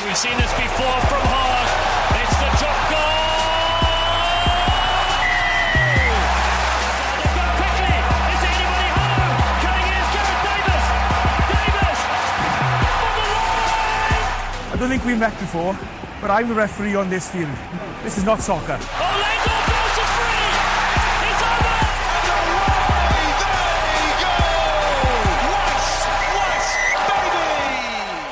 We've seen this before from Hart. It's the drop goal. They've got quickly. Is there anybody home? Cutting in is Gareth Davis. Davis for the line. I don't think we've met before, but I'm the referee on this field. This is not soccer. Orlando goes to free. It's over. Away they go! West, baby!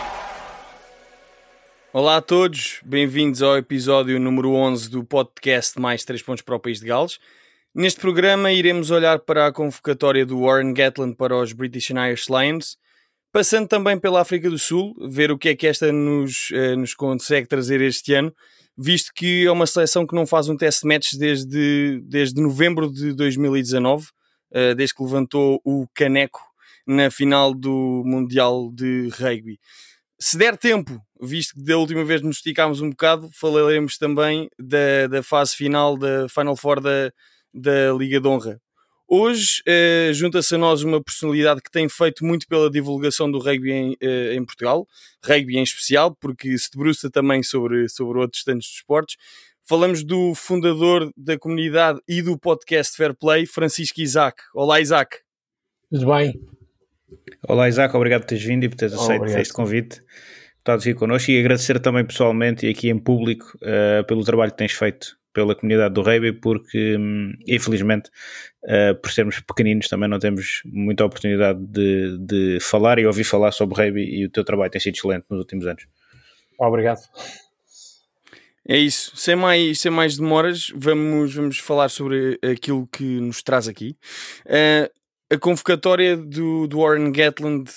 Olá a todos, bem-vindos ao episódio número 11 do podcast Mais 3 pontos para o País de Gales. Neste programa iremos olhar para a convocatória do Warren Gatland para os British and Irish Lions, passando também pela África do Sul, ver o que é que esta nos consegue trazer este ano, visto que é uma seleção que não faz um test match desde novembro de 2019, desde que levantou o caneco na final do Mundial de Rugby. Se der tempo, visto que da última vez nos esticámos um bocado, falaremos também da fase final, da Final Four da Liga de Honra. Hoje junta-se a nós uma personalidade que tem feito muito pela divulgação do rugby em Portugal, rugby em especial, porque se debruça também sobre outros tantos desportos. Falamos do fundador da comunidade e do podcast Fair Play, Francisco Isaac. Olá, Isaac. Tudo bem? Olá Isaac, obrigado por teres vindo e por teres aceito este convite, por estar aqui connosco, e agradecer também pessoalmente e aqui em público pelo trabalho que tens feito pela comunidade do rugby, porque infelizmente por sermos pequeninos também não temos muita oportunidade de falar e ouvir falar sobre rugby, e o teu trabalho tem sido excelente nos últimos anos. Obrigado. É isso, sem mais demoras, vamos falar sobre aquilo que nos traz aqui. A convocatória do Warren Gatland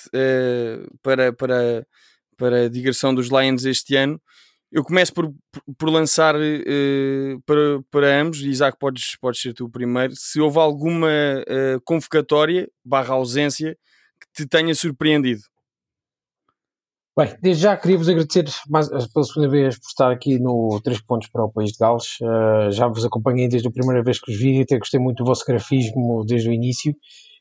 para a digressão dos Lions este ano. Eu começo por lançar para ambos. Isaac, podes ser tu o primeiro. Se houve alguma convocatória / ausência que te tenha surpreendido. Bem, desde já queria-vos agradecer pela segunda vez por estar aqui no 3 pontos para o País de Gales. Já vos acompanhei desde a primeira vez que os vi e até gostei muito do vosso grafismo desde o início.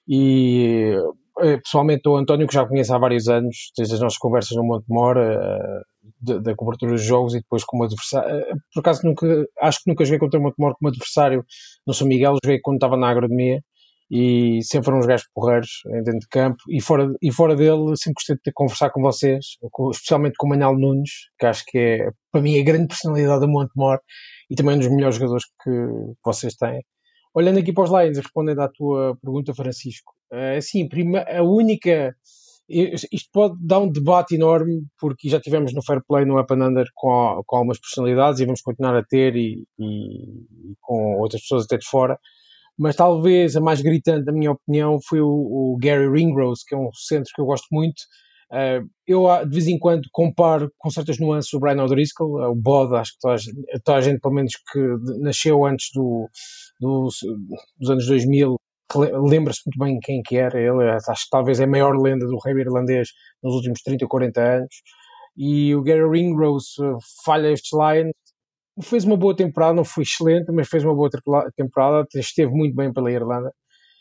E pessoalmente o António, que já conheço há vários anos, desde as nossas conversas no Montemor, da cobertura dos jogos, e depois como adversário. Por acaso acho que nunca joguei contra o Montemor como adversário no São Miguel, joguei quando estava na agronomia, e sempre foram uns gajos porreiros dentro de campo, e fora dele sempre gostei de conversar com vocês, especialmente com o Manel Nunes, que acho que é para mim a grande personalidade do Montemor e também um dos melhores jogadores que vocês têm. Olhando aqui para os Lions e respondendo à tua pergunta, Francisco, assim, a única... Isto pode dar um debate enorme, porque já tivemos no Fair Play, no Up and Under, com algumas personalidades, e vamos continuar a ter, e com outras pessoas até de fora, mas talvez a mais gritante, na minha opinião, foi o Gary Ringrose, que é um centro que eu gosto muito. Eu de vez em quando comparo com certas nuances o Brian O'Driscoll, o Bod, acho que toda a gente pelo menos que nasceu antes dos anos 2000 lembra-se muito bem quem que era ele. Acho que talvez é a maior lenda do rugby irlandês nos últimos 30 ou 40 anos, e o Gary Ringrose falha estes Lions. Fez uma boa temporada, não foi excelente, mas fez uma boa temporada, esteve muito bem pela Irlanda,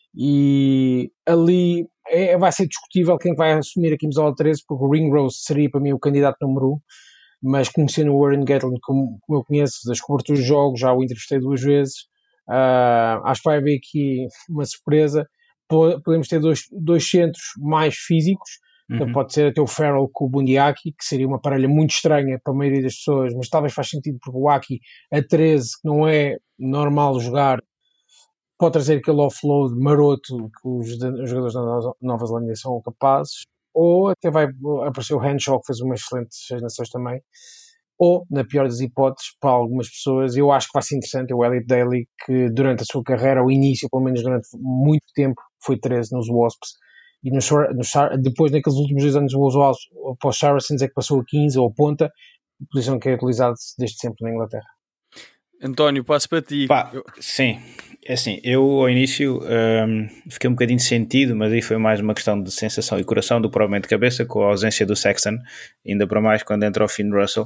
e ali vai ser discutível quem vai assumir a camisola 13, porque o Ringrose seria para mim o candidato número 1, mas conhecendo o Warren Gatland como eu conheço das coberturas de jogos, já o entrevistei 2 vezes, acho que vai haver aqui uma surpresa. Podemos ter dois centros mais físicos. Então pode ser até o Farrell com o Bundiaki, que seria uma parelha muito estranha para a maioria das pessoas, mas talvez faz sentido, porque o Aki a 13, que não é normal jogar, pode trazer aquele offload maroto que os jogadores da Nova Zelândia são capazes, ou até vai aparecer o Henshaw, que fez uma excelente 6 Nações também, ou, na pior das hipóteses, para algumas pessoas, eu acho que vai ser interessante, o Elliot Daly, que durante a sua carreira, ao início, pelo menos durante muito tempo, foi 13 nos Wasps, e depois naqueles últimos 2 anos para os Saracens é que passou a 15 ou a ponta, posição que é utilizada desde sempre na Inglaterra. António, passo para ti. Sim, é assim, eu ao início fiquei um bocadinho sentido, mas aí foi mais uma questão de sensação e coração do que provavelmente de cabeça, com a ausência do Sexton, ainda para mais quando entra o Finn Russell.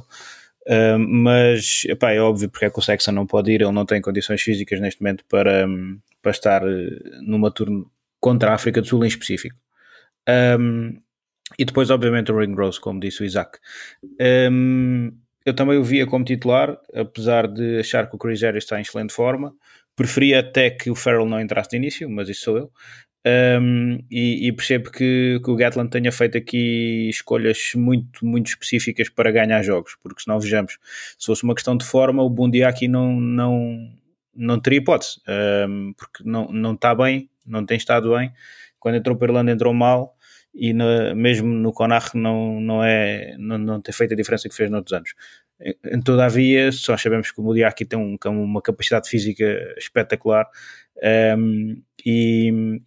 Mas é óbvio porque é que o Sexton não pode ir, ele não tem condições físicas neste momento para estar numa turno contra a África do Sul em específico. E depois, obviamente, o Ringrose, como disse o Isaac. Eu também o via como titular, apesar de achar que o Chris Harris está em excelente forma. Preferia até que o Farrell não entrasse de início, mas isso sou eu. E percebo que o Gatland tenha feito aqui escolhas muito, muito específicas para ganhar jogos, porque se não vejamos, se fosse uma questão de forma, o Buendia aqui não teria hipótese, porque não está bem, não tem estado bem. Quando entrou para a Irlanda entrou mal, e mesmo no Connacht não tem feito a diferença que fez noutros anos. Todavia, só sabemos que o Buendia aqui tem uma capacidade física espetacular, e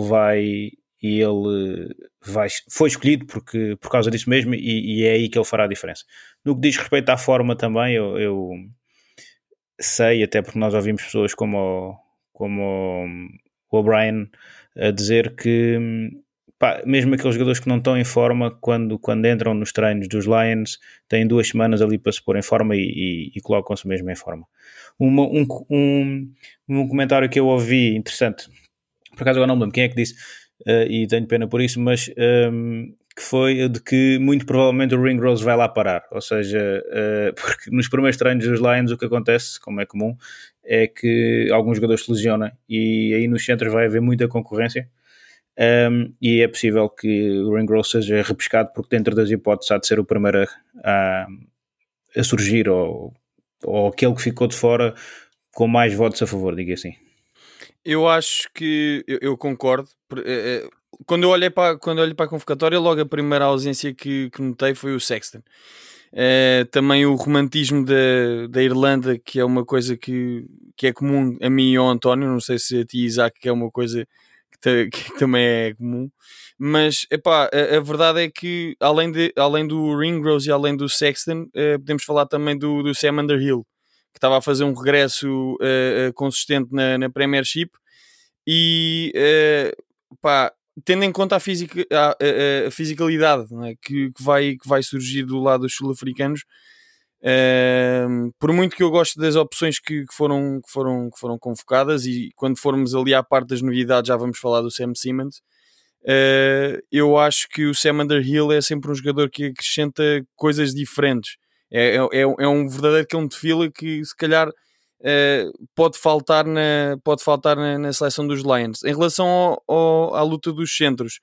ele foi escolhido por causa disso mesmo, e é aí que ele fará a diferença. No que diz respeito à forma também, eu sei, até porque nós ouvimos pessoas como o O'Brien a dizer que mesmo aqueles jogadores que não estão em forma, quando entram nos treinos dos Lions, têm 2 semanas ali para se pôr em forma e colocam-se mesmo em forma. Um comentário que eu ouvi interessante, por acaso agora não me lembro quem é que disse, e tenho pena por isso, mas que foi de que muito provavelmente o Ringrose vai lá parar, ou seja, porque nos primeiros treinos dos Lions o que acontece, como é comum, é que alguns jogadores se lesionam e aí nos centros vai haver muita concorrência, e é possível que o Ringrose seja repescado, porque dentro das hipóteses há de ser o primeiro a surgir, ou aquele que ficou de fora com mais votos a favor, diga assim. Eu acho que eu concordo. Quando eu olhei para a convocatória, logo a primeira ausência que notei foi o Sexton. Também o romantismo da Irlanda, que é uma coisa que é comum a mim e ao António, não sei se a ti, Isaac, que é uma coisa que também é comum, mas a verdade é que além do Ringrose e além do Sexton, podemos falar também do Sam Underhill, que estava a fazer um regresso consistente na Premiership, e tendo em conta a fisicalidade, não é? que vai surgir do lado dos sul-africanos, por muito que eu goste das opções que foram convocadas, e quando formos ali à parte das novidades já vamos falar do Sam Simmonds, eu acho que o Sam Underhill é sempre um jogador que acrescenta coisas diferentes. É um verdadeiro cão de fila que se calhar pode faltar na seleção dos Lions. Em relação à luta dos centros,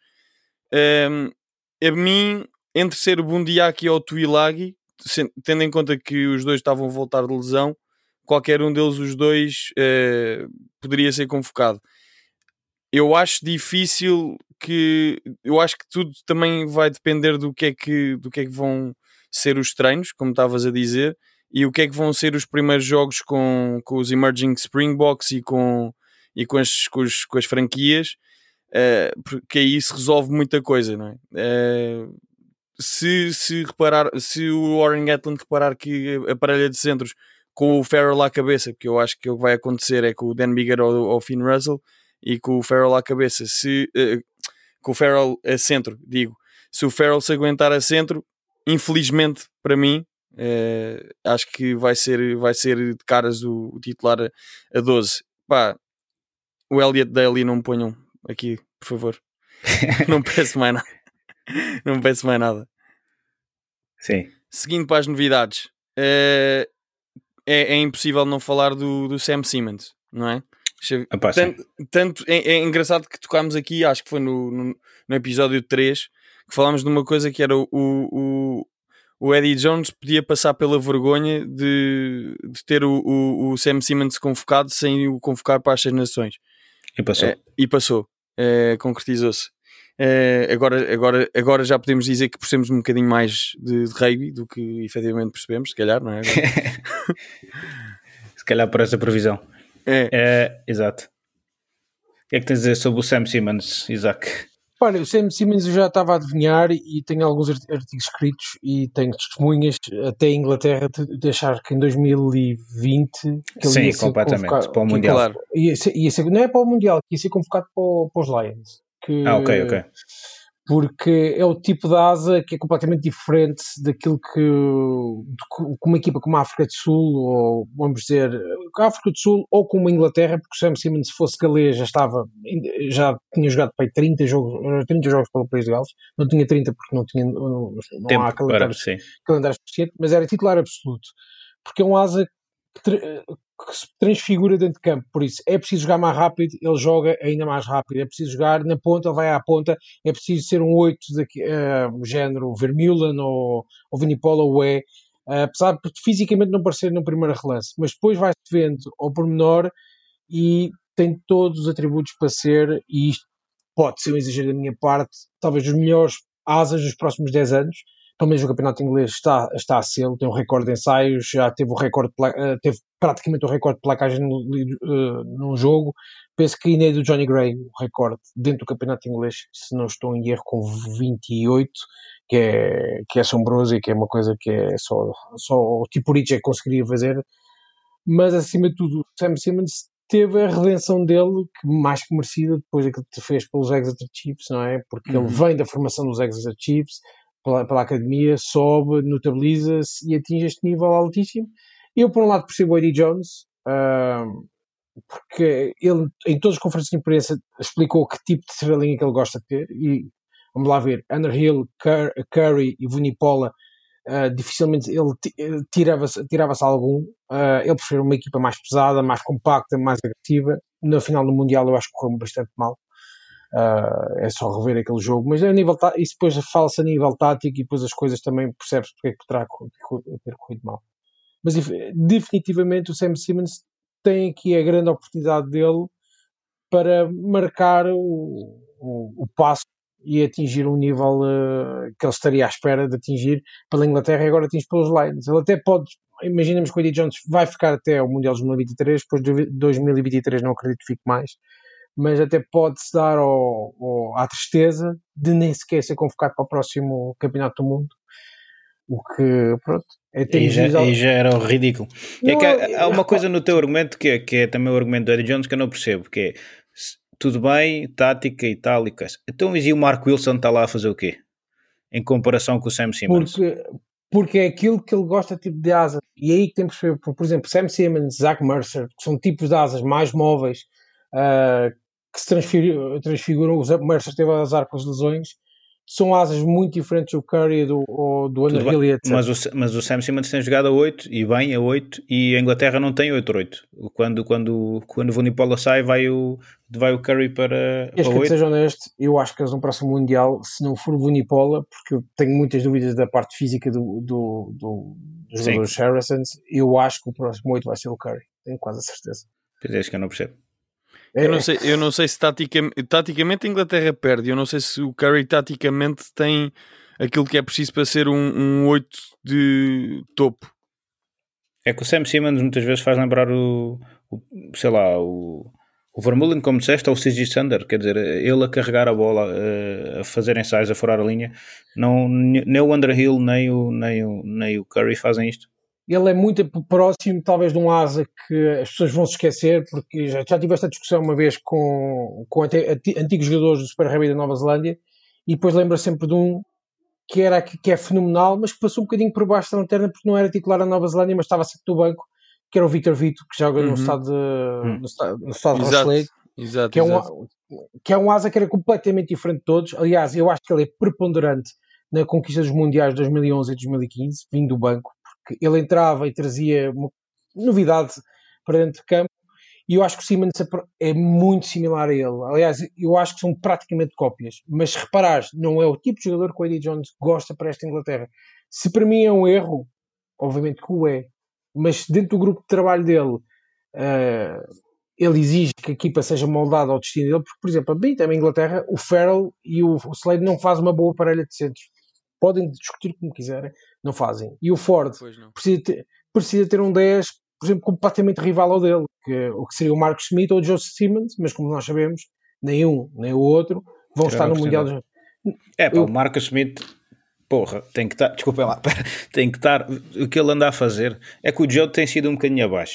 a mim, entre ser o Bundiaki ou o Tuilagi, tendo em conta que os dois estavam a voltar de lesão, qualquer um deles, os dois, poderia ser convocado. Eu acho difícil eu acho que tudo também vai depender do que é que vão ser os treinos, como estavas a dizer, e o que é que vão ser os primeiros jogos com os Emerging Springboks e com as franquias, porque aí se resolve muita coisa, não é? Se o Warren Gatland reparar que a parelha de centros com o Farrell à cabeça, porque eu acho que o que vai acontecer é com o Dan Biggar ou o Finn Russell, e com o Farrell à cabeça, com o Farrell a centro, se o Farrell se aguentar a centro, infelizmente para mim, acho que vai ser de caras o titular a 12. O Elliot Daly não me ponham aqui, por favor. Não peço mais nada. Não peço mais nada. Sim. Seguindo para as novidades, é impossível não falar do Sam Simmonds, não é? Tanto é engraçado que tocámos aqui, acho que foi no episódio 3, que falámos de uma coisa que era o Eddie Jones podia passar pela vergonha de ter o Sam Simmonds convocado sem o convocar para as 6 Nações. E passou. Concretizou-se. Agora já podemos dizer que percebemos um bocadinho mais de rugby do que efetivamente percebemos, se calhar, não é? Se calhar por essa previsão. Exato. O que é que tens a dizer sobre o Sam Simmonds, Isaac? Olha, o Sam Simmonds eu já estava a adivinhar, e tenho alguns artigos escritos e tenho testemunhas até em Inglaterra de achar que em 2020 que ele ia ser completamente para o Mundial. Claro, ia ser, não é para o Mundial, ia ser convocado para os Lions. Ok. porque é o tipo de asa que é completamente diferente daquilo que uma equipa como a África do Sul, ou vamos dizer, a África do Sul, ou como a Inglaterra, porque o Sam Simmonds, se fosse galês, já tinha jogado para aí 30 jogos pelo país de Gales, não tinha 30 porque não tempo há calendário suficiente, mas era titular absoluto, porque é um asa que se transfigura dentro de campo, por isso é preciso jogar mais rápido, ele joga ainda mais rápido, é preciso jogar na ponta, ele vai à ponta, é preciso ser um 8 género Vermeulen ou Vunipola ou apesar de fisicamente não parecer no primeiro relance, mas depois vai-se vendo ao pormenor e tem todos os atributos para ser, e isto pode ser um exagero da minha parte, talvez os melhores asas dos próximos 10 anos. Pelo menos o campeonato inglês está a ser, tem um recorde de ensaios, já teve teve praticamente o recorde de placagem num jogo. Penso que ainda é do Johnny Gray, o recorde dentro do campeonato inglês, se não estou em erro, com 28, que é assombroso e que é uma coisa que é só o tipo Rich é que conseguiria fazer. Mas acima de tudo, o Sam Simmonds teve a redenção dele, que mais que merecida, depois daquilo que fez pelos Exeter Chiefs, não é? Porque ele vem da formação dos Exeter Chiefs, pela academia, sobe, notabiliza-se e atinge este nível altíssimo. Eu, por um lado, percebo o Eddie Jones, porque ele, em todas as conferências de imprensa, explicou que tipo de estrelinha que ele gosta de ter, e vamos lá ver, Underhill, Curry e Vunipola, dificilmente ele tirava-se algum. Ele prefere uma equipa mais pesada, mais compacta, mais agressiva. Na final do Mundial eu acho que correu bastante mal. É só rever aquele jogo, mas a nível isso depois fala-se a nível tático e depois as coisas também percebe-se porque é que terá ter corrido mal. Mas definitivamente o Sam Simmonds tem aqui a grande oportunidade dele para marcar o passo e atingir um nível que ele estaria à espera de atingir pela Inglaterra e agora atinge pelos Lions. Ele até pode, imaginemos que o Eddie Jones vai ficar até o Mundial de 2023, depois de 2023 não acredito que fique mais, mas até pode-se dar à tristeza de nem sequer ser convocado para o próximo Campeonato do Mundo. O que, pronto... E já era ridículo. Não, há uma coisa no teu argumento que é também o argumento do Eddie Jones que eu não percebo, que é, tudo bem, tática e tal, então mas e o Mark Wilson está lá a fazer o quê? Em comparação com o Sam Simmonds? Porque é aquilo que ele gosta, tipo de asa. E aí que temos que ver, por exemplo, Sam Simmonds, Zach Mercer, que são tipos de asas mais móveis, que se transfiguram. O Mercer teve a azar com as lesões, são asas muito diferentes do Curry do Underhill, etc. Mas o Sam Simmonds tem jogado a 8 e bem a 8 e a Inglaterra não tem 8-8. Quando o Vunipola sai vai o Curry para 8. Que seja honesto, eu acho que eles no próximo Mundial, se não for o Vunipola, porque eu tenho muitas dúvidas da parte física dos jogadores Saracens, eu acho que o próximo 8 vai ser o Curry, tenho quase a certeza. Pois é, isso que eu não percebo. Eu não sei se taticamente a Inglaterra perde. Eu não sei se o Curry taticamente tem aquilo que é preciso para ser um 8 de topo. É que o Sam Simmonds muitas vezes faz lembrar o Vermeulen, como disseste, ou o CJ Sander. Quer dizer, ele a carregar a bola, a fazer ensaios, a furar a linha. Nem o Underhill nem o Curry fazem isto. Ele é muito próximo, talvez, de um asa que as pessoas vão se esquecer, porque já tive esta discussão uma vez com antigos jogadores do Super Rugby da Nova Zelândia, e depois lembro sempre de um que é fenomenal, mas que passou um bocadinho por baixo da lanterna porque não era titular da Nova Zelândia, mas estava sempre no banco, que era o Victor Vito, que joga no estado de Rochelet, que é um asa que era completamente diferente de todos. Aliás, eu acho que ele é preponderante na conquista dos Mundiais de 2011 e 2015, vindo do banco, porque ele entrava e trazia uma novidade para dentro de campo, e eu acho que o Simmonds é muito similar a ele. Aliás, eu acho que são praticamente cópias, mas se reparares, não é o tipo de jogador que o Eddie Jones gosta para esta Inglaterra. Se para mim é um erro, obviamente que o é, mas dentro do grupo de trabalho dele, ele exige que a equipa seja moldada ao destino dele, porque, por exemplo, a Inglaterra, o Farrell e o Slade não fazem uma boa parelha de centros. Podem discutir como quiserem, não fazem. E o Ford precisa ter um 10, por exemplo, completamente rival ao dele, o que seria o Marcus Smith ou o Joe Simmonds, mas como nós sabemos, nem um nem o outro vão estar no Mundial. O Marcus Smith, porra, tem que estar, desculpem lá, tem que estar, o que ele anda a fazer é que o Joe tem sido um bocadinho abaixo.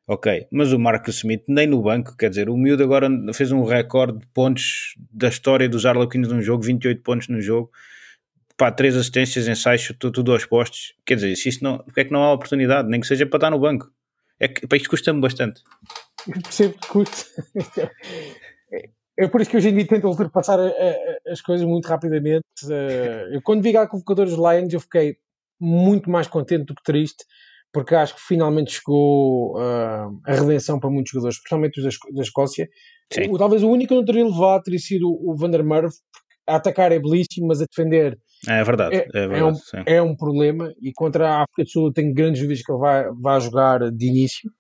Ok, mas o Marcus Smith nem no banco, quer dizer, o miúdo agora fez um recorde de pontos da história dos Harlequins num jogo, 28 pontos no jogo, 3 assistências, ensaios, tudo aos postos. Quer dizer, se isto não, porque é que não há oportunidade, nem que seja para estar no banco? É que isto custa-me bastante. Eu percebo que custa. É por isso que hoje em dia tento ultrapassar as coisas muito rapidamente. Eu quando vi a convocadora dos Lions eu fiquei muito mais contente do que triste, porque acho que finalmente chegou a redenção para muitos jogadores, especialmente os da Escócia. Talvez o único que não teria levado teria sido o Van der Merwe, porque a atacar é belíssimo, mas a defender é verdade, é um problema, e contra a África do Sul eu tenho grandes dúvidas que ele vai jogar de início.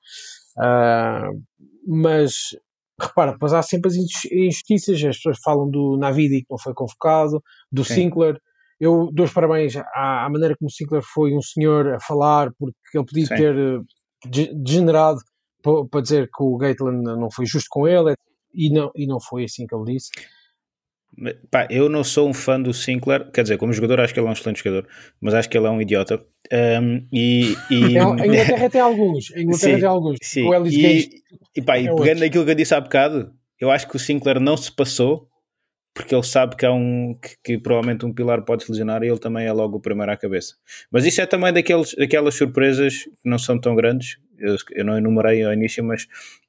Mas repara, depois há sempre as injustiças. As pessoas falam do Navidi, que não foi convocado, do Sinclair. Eu dou os parabéns à maneira como o Sinclair foi um senhor a falar, porque ele podia ter degenerado para dizer que o Gatland não foi justo com ele, e não foi assim que ele disse. Eu não sou um fã do Sinclair, quer dizer, como jogador acho que ele é um excelente jogador, mas acho que ele é um idiota. A Inglaterra tem alguns. Sim. E pegando naquilo que eu disse há bocado, eu acho que o Sinclair não se passou, porque ele sabe que há que provavelmente um pilar pode se lesionar, e ele também é logo o primeiro à cabeça. Mas isso é também daquelas surpresas que não são tão grandes. Eu não enumerei ao início, mas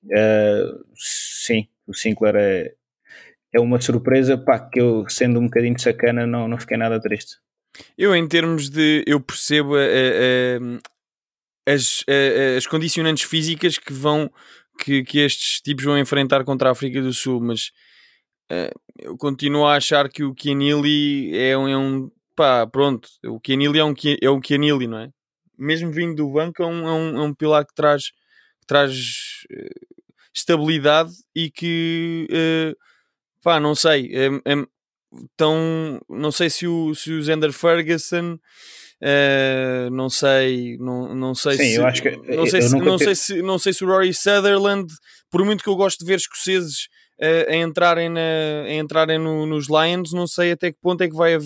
sim, o Sinclair é uma surpresa, que eu, sendo um bocadinho sacana, não fiquei nada triste. Eu, em termos de... Eu percebo as condicionantes físicas que estes tipos vão enfrentar contra a África do Sul, mas eu continuo a achar que o Keanili é um pronto, o Keanili é o Keanili, não é? Mesmo vindo do banco, é um pilar que traz estabilidade, e que não sei, não sei se o Zander Ferguson, não sei Sim, se, eu acho que não sei se o Rory Sutherland, por muito que eu gosto de ver escoceses a entrarem nos Lions, não sei até que ponto é que vai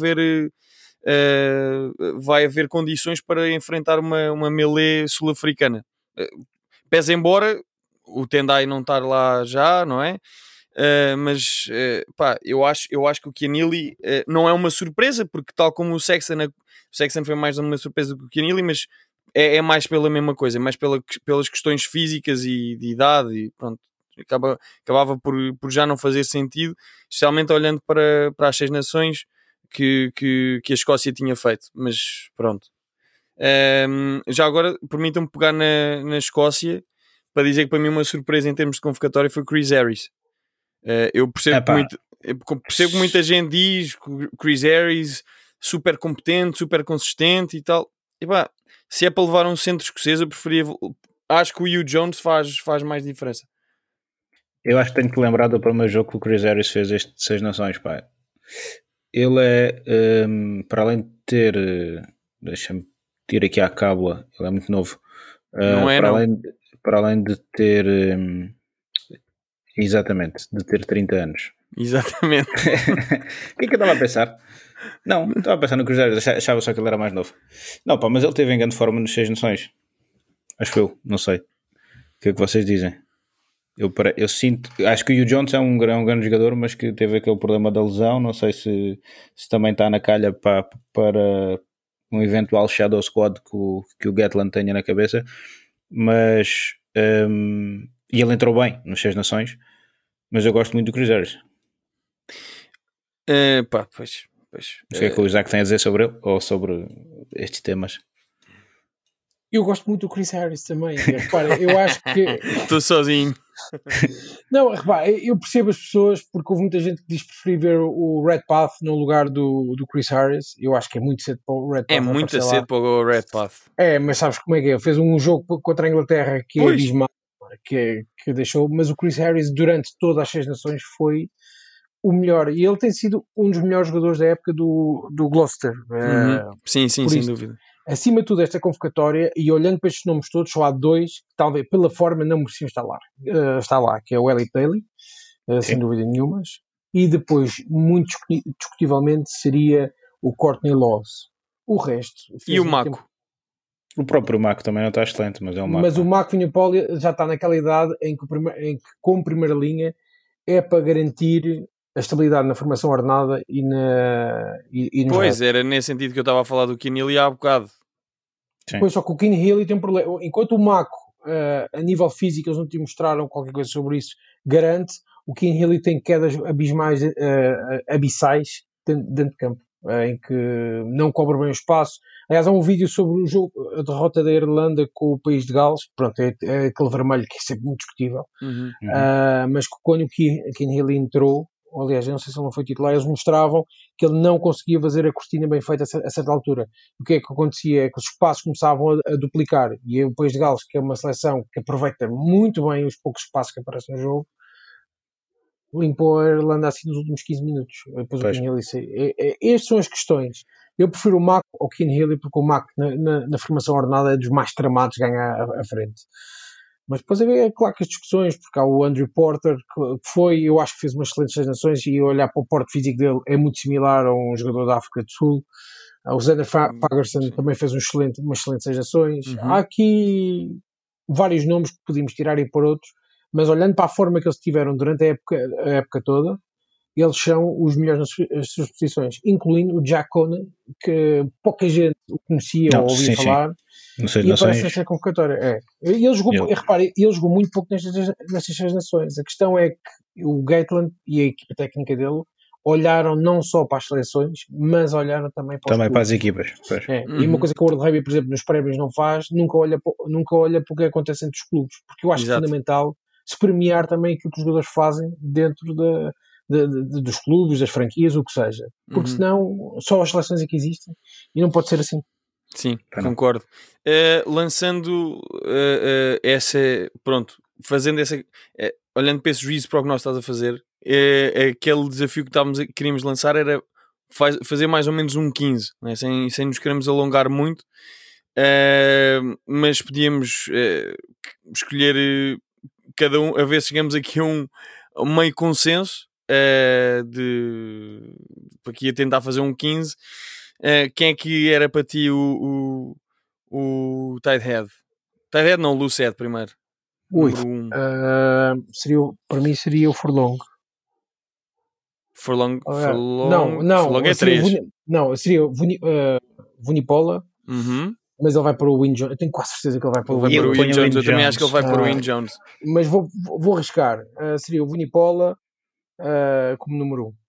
haver condições para enfrentar uma melee sul-africana. Pese embora o Tendai não estar lá já, não é? Mas eu acho que o Keanili não é uma surpresa, porque tal como o Sexton foi mais uma surpresa do que o Keanili, mas é mais pela mesma coisa, mais pelas questões físicas e de idade, e pronto, acabava por já não fazer sentido, especialmente olhando para as 6 nações que a Escócia tinha feito. Mas pronto, já agora permitam-me pegar na Escócia para dizer que para mim uma surpresa em termos de convocatória foi o Chris Harris. Eu percebo que muita gente diz que o Chris Harris super competente, super consistente e tal. E se é para levar um centro escocês, eu preferia. Acho que o Hugh Jones faz mais diferença. Eu acho que tenho que lembrar do primeiro jogo que o Chris Harris fez este de 6 nações, Ele é, para além de ter, deixa-me tirar aqui a cábula, ele é muito novo. Para além de ter, exatamente, de ter 30 anos. Exatamente. O que é que eu estava a pensar? Não, estava a pensar no Chris Harris, achava só que ele era mais novo. Não, mas ele teve em grande forma nos 6 nações. Acho eu, não sei. O que é que vocês dizem? Eu sinto, acho que o Hugh Jones é um grande jogador, mas que teve aquele problema da lesão. Não sei se também está na calha para um eventual shadow squad que o Gatland tenha na cabeça. Mas e ele entrou bem nos 6 nações, mas eu gosto muito do Chris Harris. Pois. O que é que o Isaac tem a dizer sobre ele ou sobre estes temas? Eu gosto muito do Chris Harris também. Repara, eu acho que... Estou sozinho. Não, repara, eu percebo as pessoas, porque houve muita gente que diz preferir ver o Redpath no lugar do Chris Harris. Eu acho que é muito cedo para o Redpath. É muito cedo para o Redpath. Mas sabes como é que é? Ele fez um jogo contra a Inglaterra que é abismal, que deixou, mas o Chris Harris durante todas as 6 nações foi o melhor, e ele tem sido um dos melhores jogadores da época do Gloucester. Sim, sem dúvida. Acima de tudo, esta convocatória, e olhando para estes nomes todos, só há 2 que talvez pela forma não mereciam estar lá, que é o Elliot Daly, sem dúvida nenhuma, e depois, muito discutivelmente, seria o Courtney Lawes. O resto... E o Mako? O próprio Mako também não está excelente, mas é um Mako. Mas o Mako Vinipoli já está naquela idade em que como primeira linha é para garantir a estabilidade na formação ordenada e no Pois, era nesse sentido que eu estava a falar do Keane há bocado. Sim. Pois, só que o Keane Healy tem um problema. Enquanto o Mako, a nível físico, eles não te mostraram qualquer coisa sobre isso, garante, o Keane Healy tem quedas abismais, abissais dentro de campo, em que não cobre bem o espaço. Aliás, há um vídeo sobre o jogo, a derrota da Irlanda com o país de Gales. Pronto, é aquele vermelho que é sempre muito discutível. Mas quando o Keane Healy entrou, aliás, eu não sei se ele não foi titular, eles mostravam que ele não conseguia fazer a cortina bem feita a certa altura. O que é que acontecia? É que os espaços começavam a duplicar, e o país de Gales, que é uma seleção que aproveita muito bem os poucos espaços que aparecem no jogo, limpou a Irlanda assim nos últimos 15 minutos. Depois o Keane Healy estas são as questões. Eu prefiro o Mako ao Keane Healy, porque o Mako na formação ordenada é dos mais tramados, ganha à frente. Mas depois é claro que as discussões, porque há o Andrew Porter, que eu acho que fez umas excelentes 6 nações, e olhar para o porte físico dele é muito similar a um jogador da África do Sul. O Xander Fagerson também fez umas excelentes 6 nações. Há aqui vários nomes que podíamos tirar e pôr outros, mas olhando para a forma que eles tiveram durante a época toda, eles são os melhores nas suas posições, incluindo o Jack Conan, que pouca gente o conhecia ou ouvia falar. E aparece nesta convocatória. Ele jogou muito pouco nestas 6 nações. A questão é que o Gatland e a equipa técnica dele olharam não só para as seleções, mas olharam também para as equipas. E uma coisa que o World Rugby, por exemplo, nos prémios não faz, nunca olha para o que acontece entre os clubes, porque eu acho fundamental se premiar também aquilo que os jogadores fazem dentro dos clubes, das franquias, o que seja, porque senão só as seleções é que existem e não pode ser assim. Sim, concordo. Lançando fazendo essa, olhando para esse juízo para o que nós estás a fazer, aquele desafio que queríamos lançar era fazer mais ou menos um 15, né? sem nos queremos alongar muito, mas podíamos escolher cada um, a ver se chegamos aqui a um meio consenso, para aqui a tentar fazer um 15. Quem é que era para ti o Tidehead? Tidehead não, o Lucet primeiro. Para mim seria o Furlong. Furlong é 3. Seria Vunipola, mas ele vai para o Wyn Jones. Eu tenho quase certeza que ele vai para o Wyn Jones. Eu também acho que ele vai para o Wyn Jones. Mas vou arriscar. Seria o Vunipola como número 1.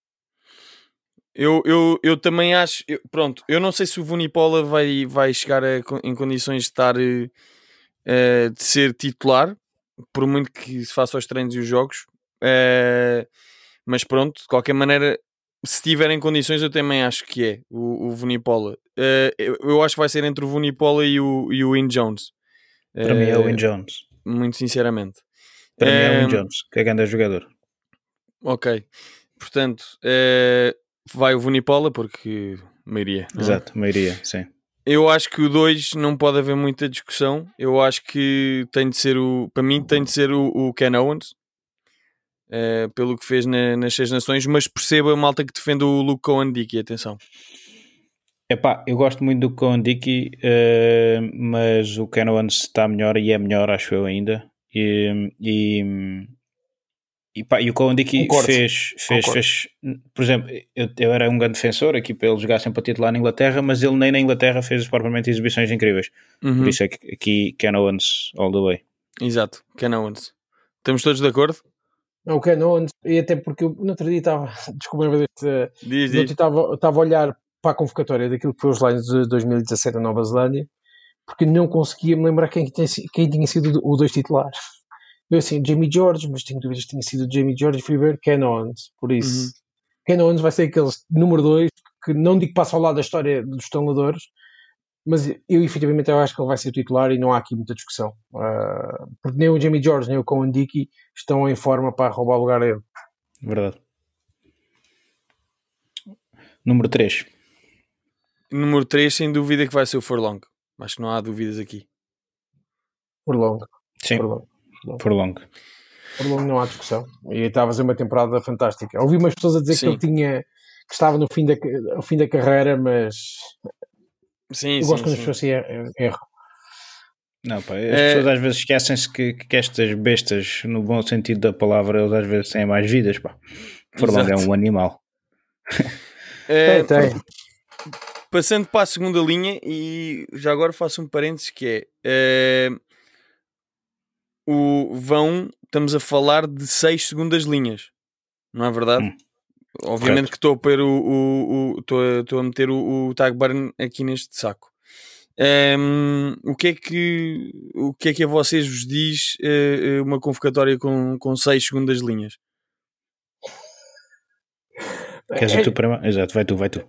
Eu também acho. Eu não sei se o Vunipola vai chegar em condições de estar de ser titular, por muito que se faça os treinos e os jogos. Mas pronto, de qualquer maneira, se tiver em condições, eu também acho que é o Vunipola. Eu acho que vai ser entre o Vunipola e o Wyn Jones. Para mim é o Wyn Jones. Muito sinceramente. Para mim é o Wyn Jones, que é grande jogador. Ok. Portanto, vai o Vunipola porque maioria. Exato, maioria, sim. Eu acho que o 2 não pode haver muita discussão. Eu acho que tem de ser para mim tem de ser o Ken Owens, pelo que fez nas 6 nações, mas perceba a malta que defende o Luke Cowan-Dickie, atenção. Eu gosto muito do Cowan-Dickie, mas o Ken Owens está melhor e é melhor, acho eu ainda. E o Cowan-Dickie fez, por exemplo, eu era um grande defensor aqui para ele jogar sempre a titular na Inglaterra, mas ele nem na Inglaterra fez propriamente exibições incríveis. Por isso é que aqui Ken Owens all the way. Exato, Ken Owens. Estamos todos de acordo? Não, o Ken Owens, e até porque eu no outro dia estava a olhar para a convocatória daquilo que foi os Lions de 2017 na Nova Zelândia, porque não conseguia me lembrar quem tinha sido o 2 titular. Eu assim, Jamie George, mas tenho dúvidas que tinha sido Jamie George, fui ver Ken Owens, por isso. Ken Owens vai ser aquele número 2 que não digo que passa ao lado da história dos talenladores, mas eu efetivamente acho que ele vai ser titular e não há aqui muita discussão, porque nem o Jamie George nem o Cowan-Dickie estão em forma para roubar o lugar a ele. Verdade. Número 3. Número 3 sem dúvida que vai ser o Furlong. Acho que não há dúvidas aqui. Furlong. Sim. Furlong não há discussão. E estava a fazer uma temporada fantástica. Ouvi umas pessoas a dizer que ele que estava no fim da carreira, mas eu gosto quando as pessoas se erram. Não, pá, as pessoas às vezes esquecem-se que estas bestas, no bom sentido da palavra, eles às vezes têm mais vidas, pá. Furlong é um animal. Tem. Passando para a segunda linha, e já agora faço um parênteses que estamos a falar de 6 segundas linhas, não é verdade? Obviamente que estou a meter o Tag Burn aqui neste saco. O que é que a vocês vos diz uma convocatória com 6 segundas linhas? Queres tu primeiro? Exato, vai tu.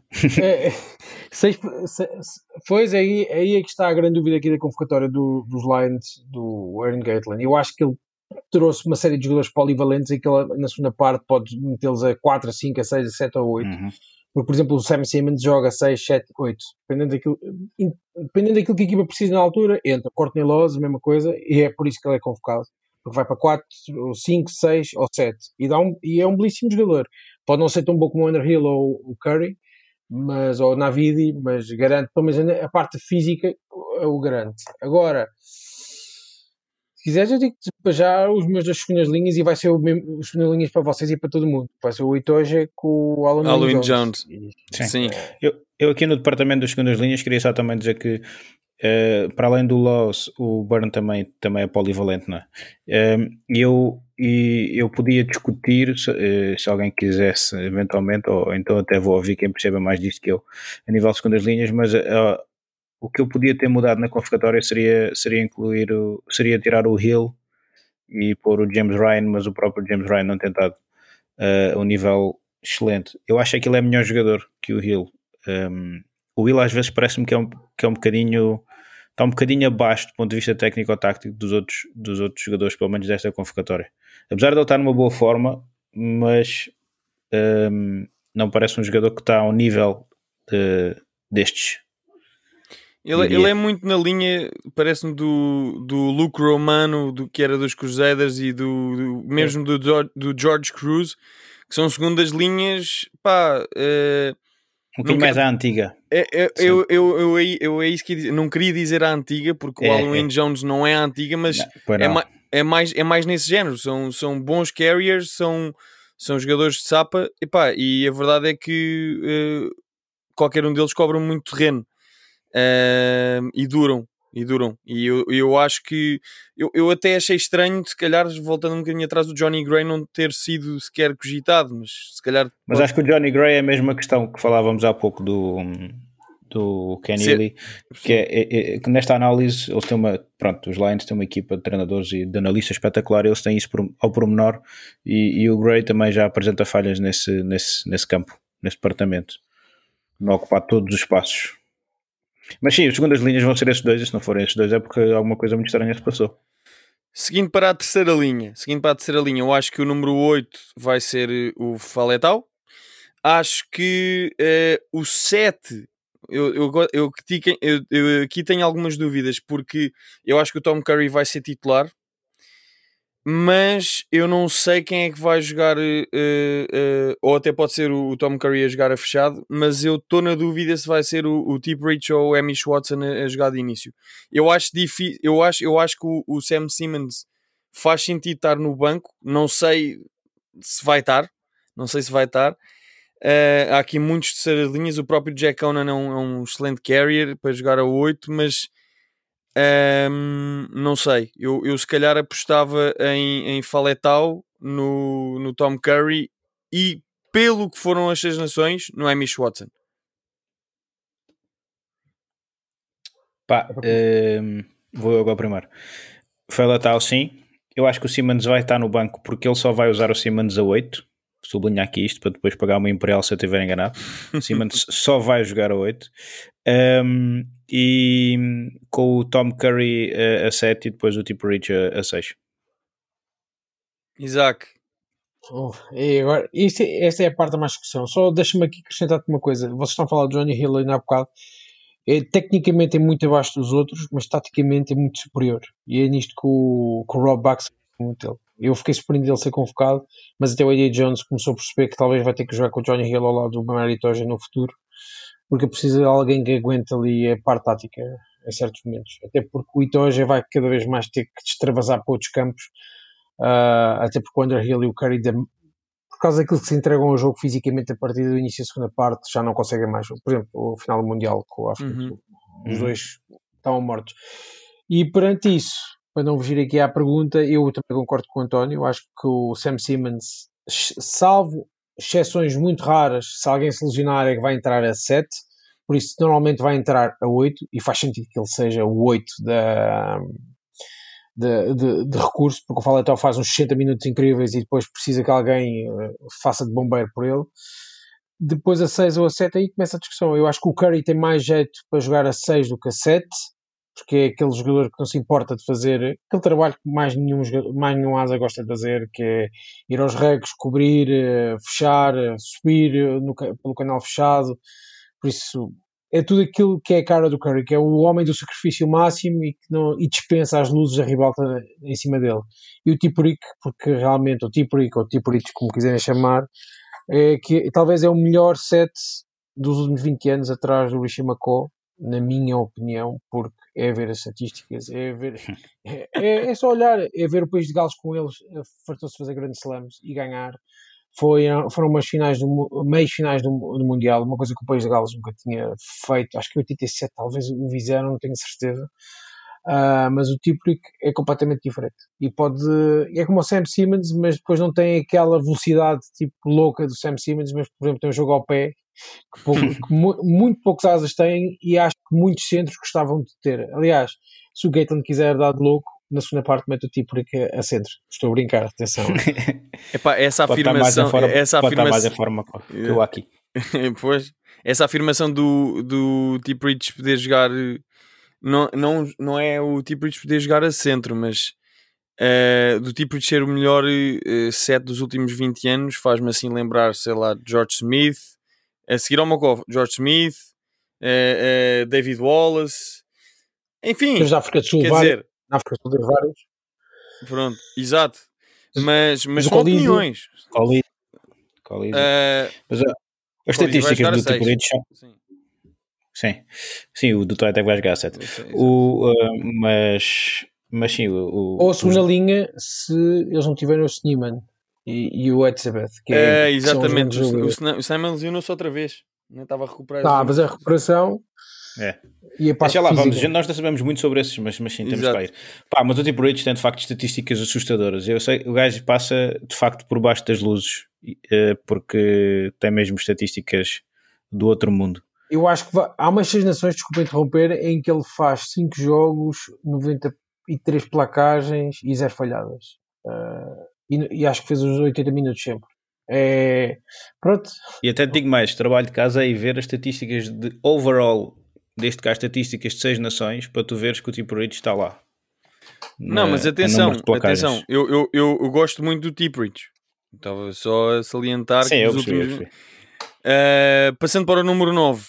Pois aí é que está a grande dúvida aqui da convocatória dos Lions, do Aaron Gatland. Eu acho que ele trouxe uma série de jogadores polivalentes e que ele, na segunda parte, pode metê-los a 4, a 5, a 6, a 7 ou 8. Porque, por exemplo, o Sam Simmons joga 6, 7, 8. Dependendo daquilo que a equipa precisa na altura, entra. Courtney Laws, a mesma coisa, e é por isso que ele é convocado. Porque vai para 4, 5, 6 ou 7. E é um belíssimo jogador. Pode não ser tão bom como o Underhill ou o Curry, ou o Navidi, mas garante, pelo menos a parte física, o garante. Agora, se quiseres, eu digo já os meus 2 segundas linhas e vai ser os segundas linhas para vocês e para todo mundo. Vai ser o Itoje com o Alwyn Jones. Sim. Eu aqui no departamento das segundas linhas queria só também dizer que para além do Laws, o Burn também é polivalente, não é? Eu podia discutir se alguém quisesse eventualmente, ou então até vou ouvir quem perceba mais disto que eu, a nível de segundas linhas, mas o que eu podia ter mudado na convocatória seria tirar o Hill e pôr o James Ryan, mas o próprio James Ryan não tem estado a um nível excelente. Eu acho que ele é melhor jogador que o Hill. O Will às vezes parece-me que é um bocadinho, está um bocadinho abaixo do ponto de vista técnico-tático dos outros jogadores, pelo menos desta convocatória. Apesar de ele estar numa boa forma, mas não parece um jogador que está ao nível destes. Ele é muito na linha, parece-me, do Luke Romano, do que era dos Crusaders, e mesmo do George Cruz, que são segundas linhas, pá... um bocadinho mais à antiga. Eu é isso que não queria dizer a antiga, porque o Alwyn Jones não é a antiga, mas é mais nesse género. São bons carriers, são jogadores de sapa, e a verdade é que qualquer um deles cobra muito terreno e duram. E eu acho que eu até achei estranho, se calhar, voltando um bocadinho atrás, do Johnny Gray não ter sido sequer cogitado, mas se calhar... Mas acho que o Johnny Gray é a mesma questão que falávamos há pouco do Ken Ely, que é que nesta análise eles têm os Lions têm uma equipa de treinadores e de analistas espetacular, eles têm isso ao pormenor, e o Gray também já apresenta falhas nesse campo, nesse departamento, não ocupar todos os espaços. Mas sim, as segundas linhas vão ser esses dois, e se não forem esses dois é porque alguma coisa muito estranha se passou. Seguindo para a terceira linha, eu acho que o número 8 vai ser o Faletau. Acho que o 7, eu aqui tenho algumas dúvidas, porque eu acho que o Tom Curry vai ser titular, mas eu não sei quem é que vai jogar, ou até pode ser o Tom Curry a jogar a fechado, mas eu estou na dúvida se vai ser o Tip Rich ou o Amish Watson a jogar de início. Eu acho difícil, eu acho que o Sam Simmons faz sentido estar no banco, não sei se vai estar. Há aqui muitos terceiras linhas, o próprio Jack Conan é um excelente carrier para jogar a 8, mas não sei, eu se calhar apostava em Faletau, no Tom Curry, e pelo que foram as 6 nações, no Amish Watson. Vou agora primeiro. Faletau, sim. Eu acho que o Simmons vai estar no banco porque ele só vai usar o Simmons a 8. Sublinho aqui isto para depois pagar uma Imperial se eu estiver enganado. O Simmons só vai jogar a 8. E com o Tom Curry a 7 e depois o Tipo Rich a 6. Isaac. E agora, esta é a parte da mais discussão. Só deixa-me aqui acrescentar-te uma coisa. Vocês estão a falar de Johnny Hill ainda há bocado. Tecnicamente é muito abaixo dos outros, mas taticamente é muito superior. E é nisto que o Rob Bucks muito ele. Eu fiquei surpreendido ele ser convocado, mas até o A.J. Jones começou a perceber que talvez vai ter que jogar com o Johnny Hill ao lado do Mary Toja no futuro, porque precisa de alguém que aguente ali a parte tática. em certos momentos, até porque o Itoja vai cada vez mais ter que extravasar para outros campos, até porque o Underhill e o Curry, por causa daquilo que se entregam ao jogo fisicamente a partir do início da segunda parte, já não conseguem mais. Por exemplo, o final do Mundial com o África do Sul, os dois estavam mortos. E perante isso, para não fugir aqui à pergunta, eu também concordo com o António. Eu acho que o Sam Simmons, salvo exceções muito raras, se alguém se lesionar é que vai entrar a 7, por isso normalmente vai entrar a 8, e faz sentido que ele seja o 8 de recurso, porque o Falatel faz uns 60 minutos incríveis e depois precisa que alguém faça de bombeiro por ele. Depois a 6 ou a 7, aí começa a discussão. Eu acho que o Curry tem mais jeito para jogar a 6 do que a 7, porque é aquele jogador que não se importa de fazer aquele trabalho que mais nenhum asa gosta de fazer, que é ir aos regos, cobrir, fechar, subir pelo canal fechado. Por isso é tudo aquilo que é a cara do Curry, que é o homem do sacrifício máximo e dispensa as luzes da ribalta em cima dele. E o Tipuric, porque realmente o Tipuric, ou Tipuric, como quiserem chamar, é que talvez é o melhor set dos últimos 20 anos atrás do Rishimako, na minha opinião, porque é ver as estatísticas, é só olhar, é ver o País de Gales com eles, fartou-se fazer grandes slams e ganhar. Foram umas meias finais do Mundial, uma coisa que o País de Gales nunca tinha feito, acho que em 87 talvez o fizeram, não tenho certeza. Mas o Tipuric é completamente diferente e é como o Sam Simmons, mas depois não tem aquela velocidade tipo louca do Sam Simmons, mas por exemplo tem um jogo ao pé que muito poucos asas têm, e acho que muitos centros gostavam de ter. Aliás, se o Gatland quiser dar de louco, na segunda parte mete o Tipuric a centro. Estou a brincar, atenção. Epá, essa afirmação pode estar mais a forma que eu aqui. Pois, essa afirmação do Tipuric poder jogar, não é o Tipuric poder jogar a centro, mas do Tipuric ser o melhor set dos últimos 20 anos, faz-me assim lembrar, sei lá, George Smith, a seguir ao Mokov, George Smith, David Wallace, enfim, da África do Sul, quer dizer, na África do Sul tem vários. Pronto, exato, mas são opiniões. Mas as estatísticas do Tipuric são... Sim, o do Toyota vai jogar a 7. Mas sim, ou a segunda linha, se eles não tiverem o Sneeman e o Etzebeth, exatamente, o Sneeman lesionou-se outra vez, não estava a recuperar. Mas a recuperação e a parte deixa lá, física. nós não sabemos muito sobre esses, mas sim, temos que ir. Mas o Tipuric tem de facto estatísticas assustadoras. Eu sei, o gajo passa de facto por baixo das luzes, porque tem mesmo estatísticas do outro mundo. Eu acho que há umas 6 nações, desculpa interromper, em que ele faz 5 jogos, 93 placagens e 0 falhadas. E acho que fez os 80 minutos sempre. Pronto. E até te digo mais, trabalho de casa é ir ver as estatísticas de overall, desde cá estatísticas de 6 nações, para tu veres que o Tipuric está lá. Não, mas atenção, eu gosto muito do Tipuric. Estava só a salientar. Sim, que os últimos... passando para o número 9.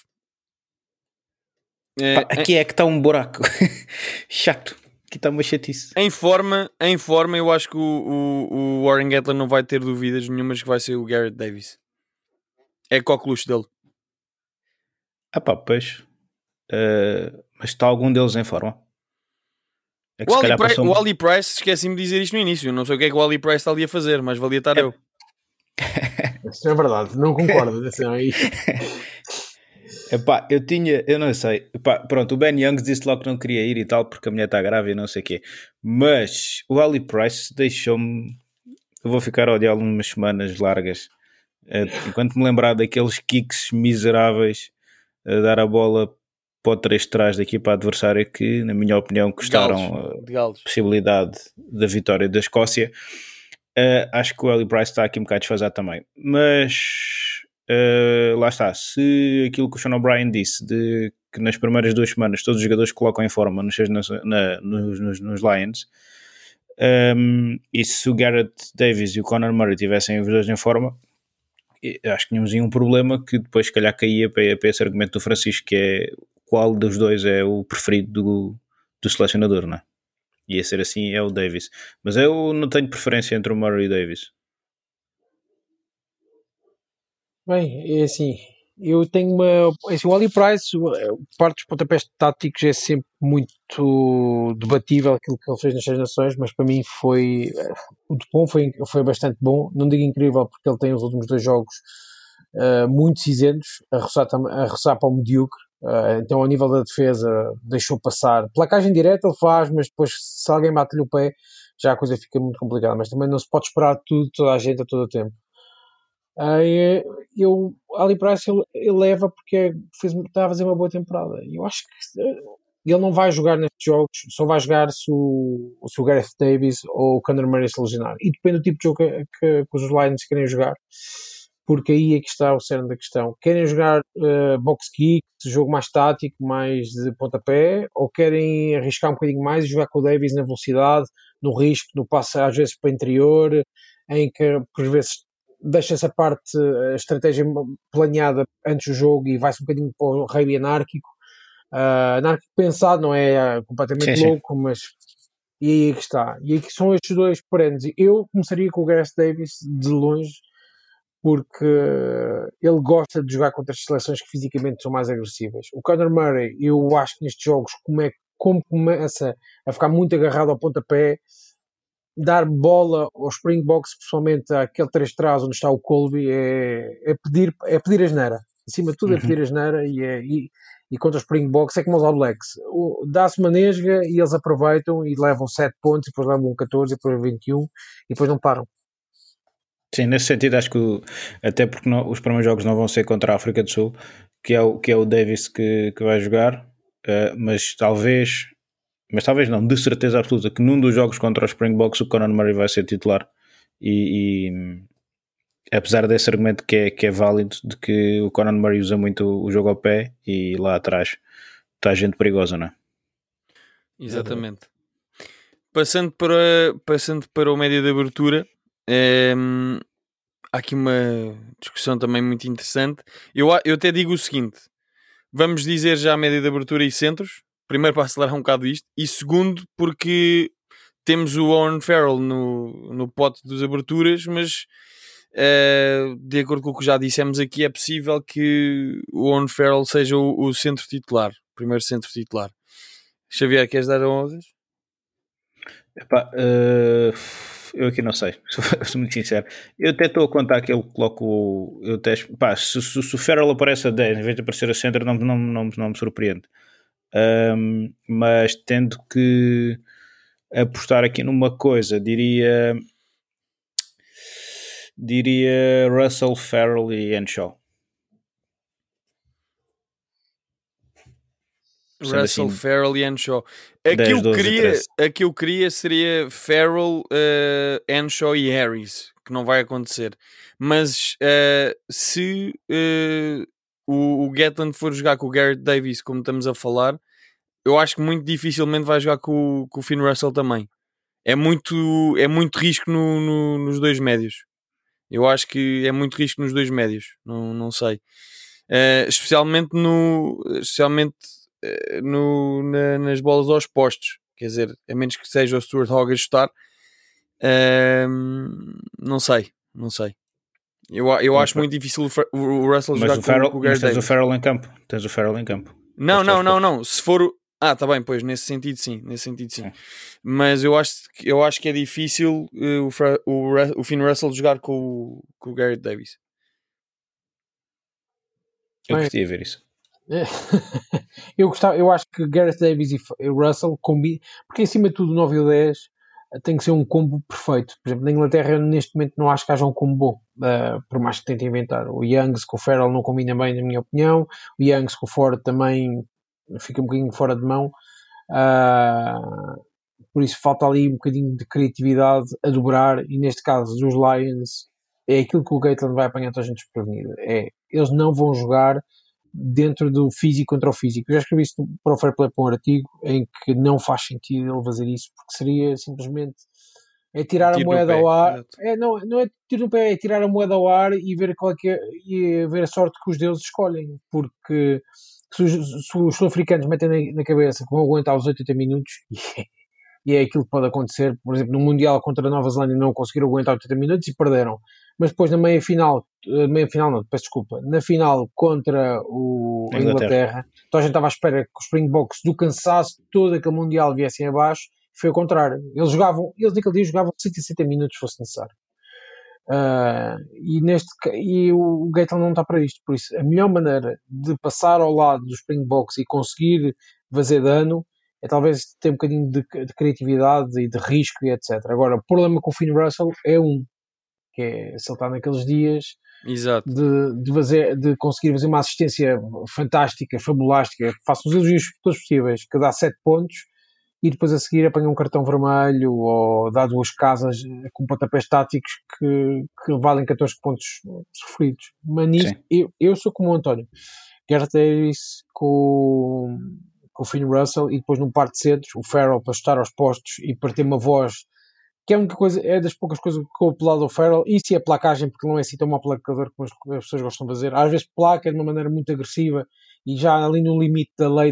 Aqui é que está um buraco. Chato. Aqui está uma chatice. Em forma, eu acho que o Warren Gatland não vai ter dúvidas nenhumas que vai ser o Garrett Davis. É coqueluche dele. Pois. Mas está algum deles em forma? O Ali Price, esqueci-me de dizer isto no início. Eu não sei o que é que o Ali Price está ali a fazer, mas valia estar eu. Isso não é verdade, não concordo. Eu não sei. Pronto, o Ben Youngs disse logo que não queria ir e tal, porque a mulher está grávida e não sei o quê. Mas o Ali Price deixou-me. Eu vou ficar a odiá-lo umas semanas largas. Enquanto me lembrar daqueles kicks miseráveis a dar a bola para o 3 de trás da equipa adversária, que, na minha opinião, custaram a possibilidade da vitória da Escócia. Acho que o Ali Price está aqui um bocado desfasado também. Mas lá está. Se aquilo que o Sean O'Brien disse, de que nas primeiras 2 semanas todos os jogadores colocam em forma nos Lions, e se o Garrett Davis e o Conor Murray tivessem os dois em forma, acho que tínhamos aí um problema que depois se calhar caía para esse argumento do Francisco, que é qual dos dois é o preferido do selecionador, não é? E a ser assim é o Davis. Mas eu não tenho preferência entre o Murray e o Davis. Bem, é assim, Eu tenho uma. Assim, o Ali Price, parte dos pontapés táticos é sempre muito debatível aquilo que ele fez nas Seis Nações, mas para mim foi. O de bom foi bastante bom. Não digo incrível, porque ele tem os últimos 2 jogos muito cinzentos, a roçar para o medíocre. Então, ao nível da defesa, deixou passar. Placagem direta ele faz, mas depois, se alguém bate-lhe o pé, já a coisa fica muito complicada. Mas também não se pode esperar tudo, toda a gente, a todo o tempo. Ali Price ele leva porque está a fazer uma boa temporada. Eu acho que ele não vai jogar nestes jogos, só vai jogar se o Gareth Davis ou o Conor Murray se lesionar. E depende do tipo de jogo que os Lions querem jogar, porque aí é que está o cerne da questão. Querem jogar box kick, jogo mais tático, mais de pontapé, ou querem arriscar um bocadinho mais e jogar com o Davis na velocidade, no risco, no passe às vezes para o interior, em que por vezes deixa-se a parte, a estratégia planeada antes do jogo e vai-se um bocadinho para o rugby anárquico. Anárquico pensado, não é completamente louco, mas e aí é que está. E aí que são estes dois perennes. Eu começaria com o Gareth Davis de longe, porque ele gosta de jogar contra as seleções que fisicamente são mais agressivas. O Conor Murray, eu acho que nestes jogos, como começa a ficar muito agarrado ao pontapé, dar bola aos Springboks, principalmente àquele 3 trás onde está o Colby, é pedir asneira. Acima de tudo é pedir asneira e contra os Springboks é como os All Blacks. Dá-se uma nesga e eles aproveitam e levam 7 pontos, e depois levam 14, e depois 21 e depois não param. Sim, nesse sentido acho que até porque os primeiros jogos não vão ser contra a África do Sul, que é o Davis que vai jogar, mas talvez não, de certeza absoluta que num dos jogos contra os Springboks o Conor Murray vai ser titular e apesar desse argumento que é válido, de que o Conor Murray usa muito o jogo ao pé e lá atrás está gente perigosa, não é? Exatamente. Passando para o médio de abertura, há aqui uma discussão também muito interessante. Eu até digo o seguinte: vamos dizer já a média de abertura e centros, primeiro para acelerar um bocado isto, e segundo porque temos o Owen Farrell no pote das aberturas, mas de acordo com o que já dissemos aqui, é possível que o Owen Farrell seja o centro titular, o primeiro centro titular. Xavier, queres dar honras? Epá, eu aqui não sei, sou muito sincero. Eu até estou a contar que ele coloco. Se o Farrell aparece a 10 em vez de aparecer a centro, não me surpreende. Mas tendo que apostar aqui numa coisa, diria Russell, Farrell e Henshaw. Russell, assim, Farrell e Henshaw. A que eu queria seria Farrell, Henshaw e Harris, que não vai acontecer. Mas se o Gatland for jogar com o Gareth Davis, como estamos a falar, eu acho que muito dificilmente vai jogar com o Finn Russell também. É muito risco nos dois médios. Eu acho que é muito risco nos dois médios. Não sei. Especialmente nas bolas aos postos, quer dizer, a menos que seja o Stuart Hogg a ajustar, não sei. Eu acho muito difícil o Russell jogar com o Gareth Davis. Tens o Farrell em campo. Não. Se for tá bem, pois, nesse sentido sim. Mas eu acho que é difícil o Finn Russell jogar com o Gareth Davis. Eu gostaria de ver isso. Eu acho que Gareth Davis e Russell combinam, porque em cima de tudo 9 e o 10 tem que ser um combo perfeito. Por exemplo, na Inglaterra neste momento não acho que haja um combo bom, por mais que tentem inventar. O Youngs com o Farrell não combina bem, na minha opinião. O Youngs com o Ford também fica um bocadinho fora de mão. Por isso falta ali um bocadinho de criatividade a dobrar, e neste caso dos Lions é aquilo que o Gatland vai apanhar toda a gente desprevenida. Eles não vão jogar dentro do físico contra o físico. Eu já escrevi isso para o Fair Play para um artigo em que não faz sentido ele fazer isso, porque seria simplesmente tirar a moeda ao ar. Não é tiro no pé, é tirar a moeda ao ar e ver e ver a sorte que os deuses escolhem, porque se os sul-africanos metem na cabeça que vão aguentar os 80 minutos, e é aquilo que pode acontecer. Por exemplo, no Mundial contra a Nova Zelândia não conseguiram aguentar 80 minutos e perderam. mas depois na meia-final não, peço desculpa, na final contra a Inglaterra, então a gente estava à espera que os Springboks do cansaço de todo aquele Mundial viessem abaixo, foi ao contrário. Eles naquele dia jogavam 160 minutos se fosse necessário. E o Gatland não está para isto, por isso a melhor maneira de passar ao lado dos Springboks e conseguir fazer dano é talvez ter um bocadinho de criatividade e de risco e etc. Agora, o problema com o Finn Russell é que é se ele está naqueles dias. Exato. De conseguir fazer uma assistência fantástica, fabulástica, faça os elogios todos possíveis, que dá 7 pontos e depois a seguir apanha um cartão vermelho ou dá 2 casas com pontapés táticos que valem 14 pontos sofridos. Mas nisso, eu sou como o António, quero ter isso com o Finn Russell e depois num par de centros, o Farrell para estar aos postos e para ter uma voz que é a única coisa, é das poucas coisas que eu apelado ao Farrell, e se é placagem, porque não é assim tão mau placador como as pessoas gostam de fazer. Às vezes placa de uma maneira muito agressiva e já ali no limite da lei,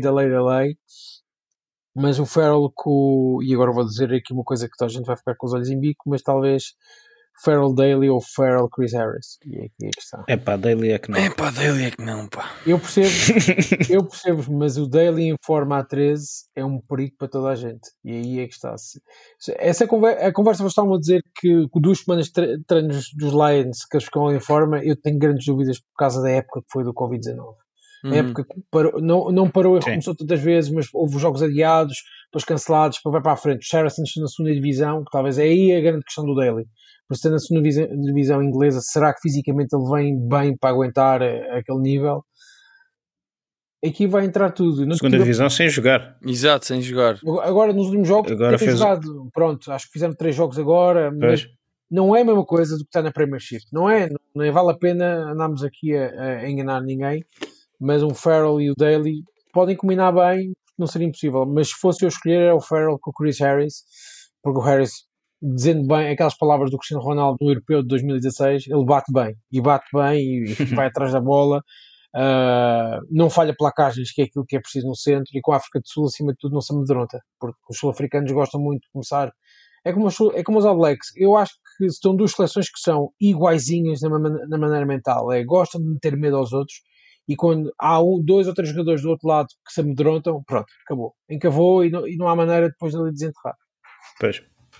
mas o Farrell e agora vou dizer aqui uma coisa que toda a gente vai ficar com os olhos em bico, mas talvez Farrell Daly ou Farrell Chris Harris. E aqui é que está. Daly é que não. Pá. Eu percebo, mas o Daly em forma a 13 é um perigo para toda a gente. E aí é que está. A conversa vos estavam a dizer que com 2 semanas de treinos dos Lions que eles ficam em forma, eu tenho grandes dúvidas por causa da época que foi do Covid-19. A época que não parou e recomeçou tantas vezes, mas houve jogos adiados, depois cancelados, depois vai para a frente. Os Saracens na segunda divisão, que talvez é aí a grande questão do Daly. Por ser na segunda divisão inglesa, será que fisicamente ele vem bem para aguentar aquele nível? Aqui vai entrar tudo. Segunda divisão sem jogar. Exato, sem jogar. Agora nos últimos jogos tem jogado. Pronto, acho que fizemos 3 jogos agora, mas não é a mesma coisa do que está na Premiership. Não vale a pena andarmos aqui a enganar ninguém, mas um Farrell e o Daly podem combinar bem, não seria impossível. Mas se fosse eu escolher, era o Farrell com o Chris Harris, porque o Harris, dizendo bem aquelas palavras do Cristiano Ronaldo no Europeu de 2016, ele bate bem e vai atrás da bola, não falha placagens, que é aquilo que é preciso no centro, e com a África do Sul acima de tudo não se amedronta, porque os sul-africanos gostam muito de começar. É como os All Blacks. Eu acho que estão 2 seleções que são iguaizinhas na maneira mental, gostam de meter medo aos outros, e quando há 2 ou 3 jogadores do outro lado que se amedrontam, pronto, acabou, encavou, e não há maneira depois de ele desenterrar. Pois.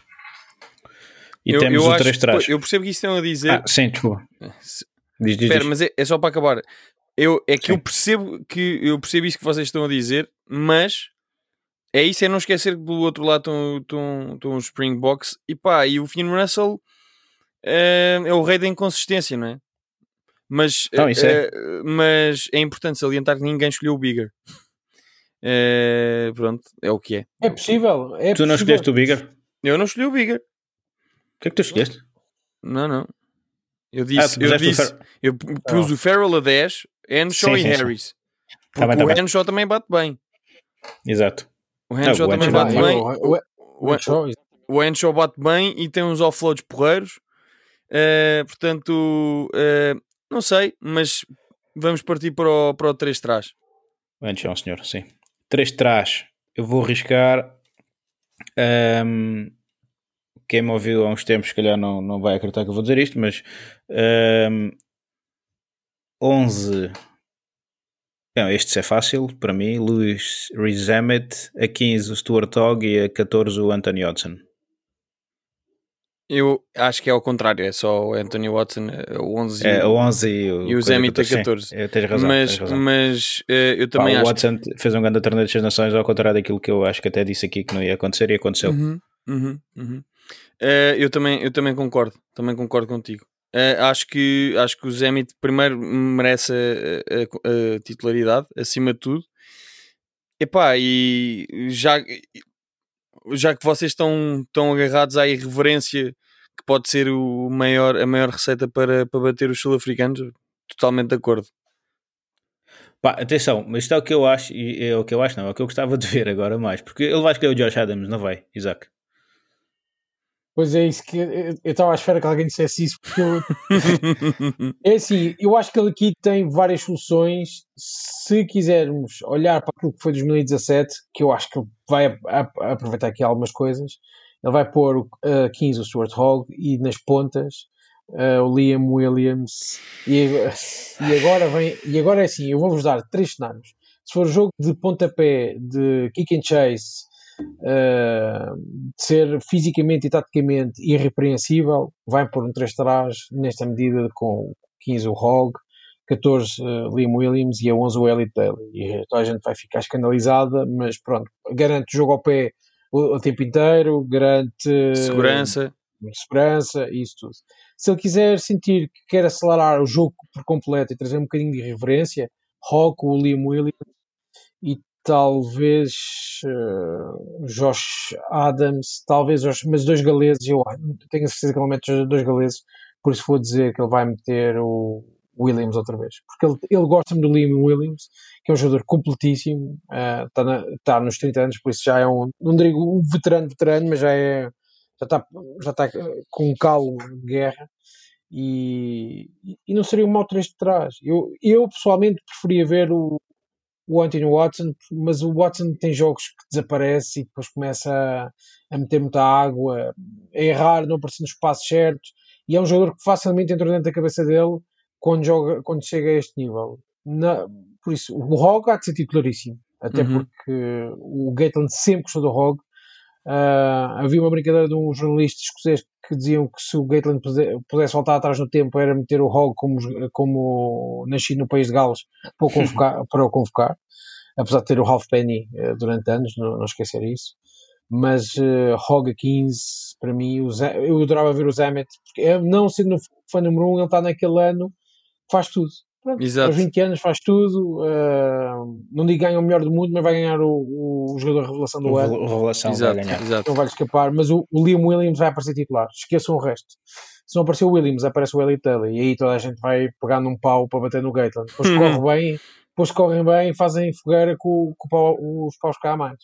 E temos o 3 trás. Eu percebo que isso estão a dizer. Sim, desculpa. Espera, mas é só para acabar. Eu percebo isso que vocês estão a dizer, mas é isso, é não esquecer que do outro lado estão os Springboks e o Finn Russell é o rei da inconsistência, não é? Mas, mas é importante salientar que ninguém escolheu o Bigger. Pronto, é o que é. É possível. Tu não escolheste o Bigger? Eu não escolhi o Bigger. O que é que tu escolheste? Não. Eu pus o Farrell a 10, Henshaw e Harris. Porque o Henshaw também bate bem. Exato. O Henshaw também bate bem. O Henshaw bate bem e tem uns offloads porreiros. Portanto, não sei, mas vamos partir para o 3 trás. O Henshaw, senhor, sim. 3 trás. Eu vou arriscar... quem me ouviu há uns tempos se calhar não vai acreditar que eu vou dizer isto, mas 11 não, este é fácil para mim, Louis Rees-Zammit, a 15 o Stuart Hogg e a 14 o Anthony Hodgson. Eu acho que é ao contrário, é só o Anthony Watson, o 11 e o Zammit a 14. Tens razão, mas eu também acho o Watson fez um grande torneio das Nações, ao contrário daquilo que eu acho que até disse aqui que não ia acontecer e aconteceu. Eu também concordo contigo. Acho que o Zammit primeiro merece a titularidade acima de tudo. E já que vocês estão agarrados à irreverência que pode ser a maior receita para bater os sul-africanos, totalmente de acordo. Atenção, mas isto é o que eu acho, e é o que eu acho, não, é o que eu gostava de ver agora mais, porque ele vai escolher o Josh Adams, não vai, Isaac? Pois é, isso que eu estava à espera que alguém dissesse isso, porque é assim, eu acho que ele aqui tem várias soluções. Se quisermos olhar para aquilo que foi 2017, que eu acho que ele vai aproveitar aqui algumas coisas, ele vai pôr 15 o Stuart Hogg e nas pontas o Liam Williams, e agora é assim, eu vou-vos dar 3 cenários. Se for jogo de pontapé, de kick and chase, de ser fisicamente e taticamente irrepreensível, vai pôr um 3 atrás, nesta medida, com 15 o Hogg, 14 Liam Williams e a 11 o Elliot Daly. E toda a gente vai ficar escandalizada, mas pronto, garante jogo ao pé o tempo inteiro, garante segurança e isso tudo. Se ele quiser sentir que quer acelerar o jogo por completo e trazer um bocadinho de irreverência, Hogg, o Liam Williams e talvez Josh Adams, mas 2 galeses, eu tenho a certeza que ele mete 2 galeses, por isso vou dizer que ele vai meter o Williams outra vez, porque ele gosta-me do Liam Williams, que é um jogador completíssimo, está nos 30 anos, por isso já é não digo um veterano, mas já está com um calo de guerra, e não seria um mau 3 de trás. Eu pessoalmente preferia ver o Anthony Watson, mas o Watson tem jogos que desaparece e depois começa a meter muita água, a errar, não aparecer nos espaços certos, e é um jogador que facilmente entra dentro da cabeça dele quando chega a este nível. Por isso, o Hogg há de ser titularíssimo, até porque o Gatland sempre gostou do Hogg. Havia uma brincadeira de um jornalista escocês que diziam que se o Gatland pudesse voltar atrás no tempo era meter o Hogg como nascido no país de Gales para o convocar, apesar de ter o Halfpenny durante anos, não esquecer isso. Mas Hogg a 15, para mim, eu adorava ver o Zamet, porque não sendo fã número 1, ele está naquele ano, faz tudo. Pronto, aos 20 anos faz tudo, não digo ganha o melhor do mundo, mas vai ganhar o jogador revelação do ano. Revelação vai ganhar. Não vai escapar, mas o Liam Williams vai aparecer titular, esqueçam o resto. Se não aparecer o Williams, aparece o Elliot Daly, e aí toda a gente vai pegar num pau para bater no Gatland. Depois correm bem, fazem fogueira com os paus cá a mais.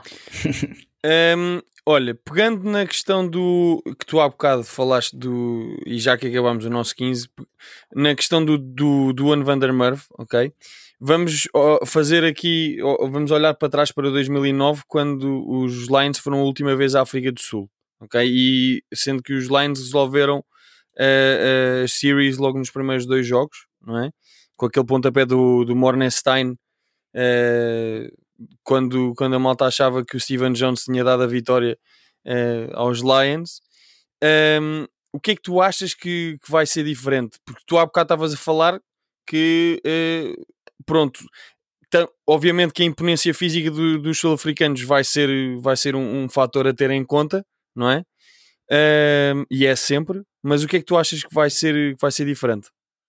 Olha, pegando na questão do que tu há bocado falaste e já que acabámos o nosso 15, na questão do One Van der Merwe, ok? Vamos fazer aqui, vamos olhar para trás para 2009, quando os Lions foram a última vez à África do Sul, ok? E sendo que os Lions resolveram a series logo nos primeiros 2 jogos, não é? Com aquele pontapé do Mornestein, quando a malta achava que o Steven Jones tinha dado a vitória aos Lions. O que é que tu achas que vai ser diferente? Porque tu há bocado estavas a falar que pronto, obviamente que a imponência física dos sul-africanos vai ser um fator a ter em conta, não é? E é sempre, mas o que é que tu achas que vai ser diferente?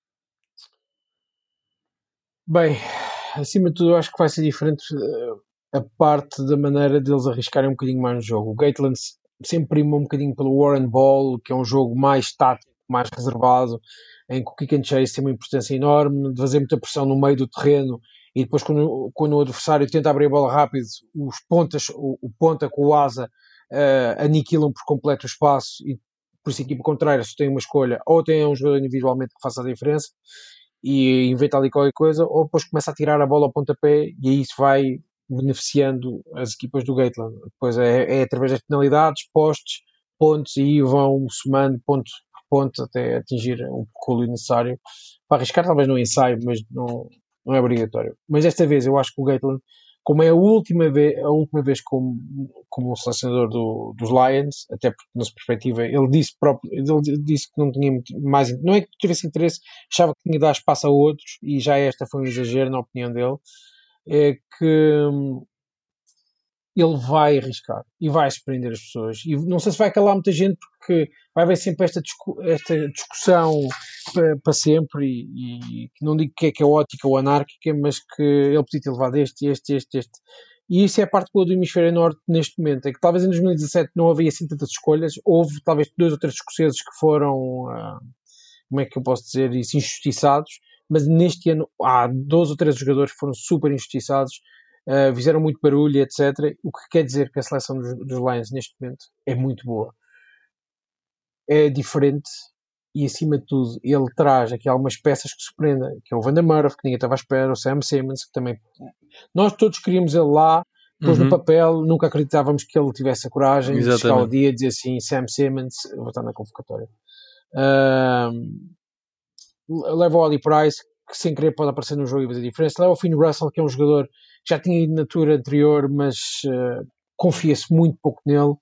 Bem, acima de tudo eu acho que vai ser diferente a parte da maneira deles arriscarem um bocadinho mais no jogo. O Gatland sempre primou um bocadinho pelo Warren Ball, que é um jogo mais tático, mais reservado, em que o kick and chase tem uma importância enorme, de fazer muita pressão no meio do terreno, e depois quando o adversário tenta abrir a bola rápido, os pontas, o ponta com o asa aniquilam por completo o espaço, e por isso a equipa contrária só tem uma escolha, ou tem um jogador individualmente que faça a diferença e inventa ali qualquer coisa, ou depois começa a tirar a bola ao pontapé, e aí isso vai beneficiando as equipas do Gatland. Depois é através das penalidades, postes, pontos, e aí vão somando ponto por ponto até atingir o colo necessário para arriscar, talvez no ensaio, mas não é obrigatório. Mas desta vez eu acho que o Gatland, como é a última vez como selecionador dos Lions, até porque na sua perspectiva ele disse que não tinha mais, não é que tivesse interesse, achava que tinha de dar espaço a outros, e já esta foi um exagero na opinião dele, é que ele vai arriscar e vai surpreender as pessoas, e não sei se vai calar muita gente, porque vai haver sempre esta discussão para sempre, e que não digo que é caótica ou anárquica, mas que ele podia ter levado este, e isso é a parte boa do hemisfério norte neste momento, é que talvez em 2017 não havia assim tantas escolhas, houve talvez 2 ou 3 escoceses que foram, como é que eu posso dizer isso, injustiçados, mas neste ano há 12 ou 13 jogadores que foram super injustiçados, fizeram muito barulho, etc. O que quer dizer que a seleção dos Lions neste momento é muito boa. É diferente, e acima de tudo ele traz aqui algumas peças que surpreendem, que é o Van der Merwe, que ninguém estava à espera, o Sam Simmons, que também nós todos queríamos ele lá, depois no papel nunca acreditávamos que ele tivesse a coragem de chegar ao dia e dizer assim, Sam Simmons, eu vou estar na convocatória. Leva o Ali Price, que sem querer pode aparecer no jogo e fazer diferença. Leva o Finn Russell, que é um jogador que já tinha ido na tour anterior, mas confia-se muito pouco nele.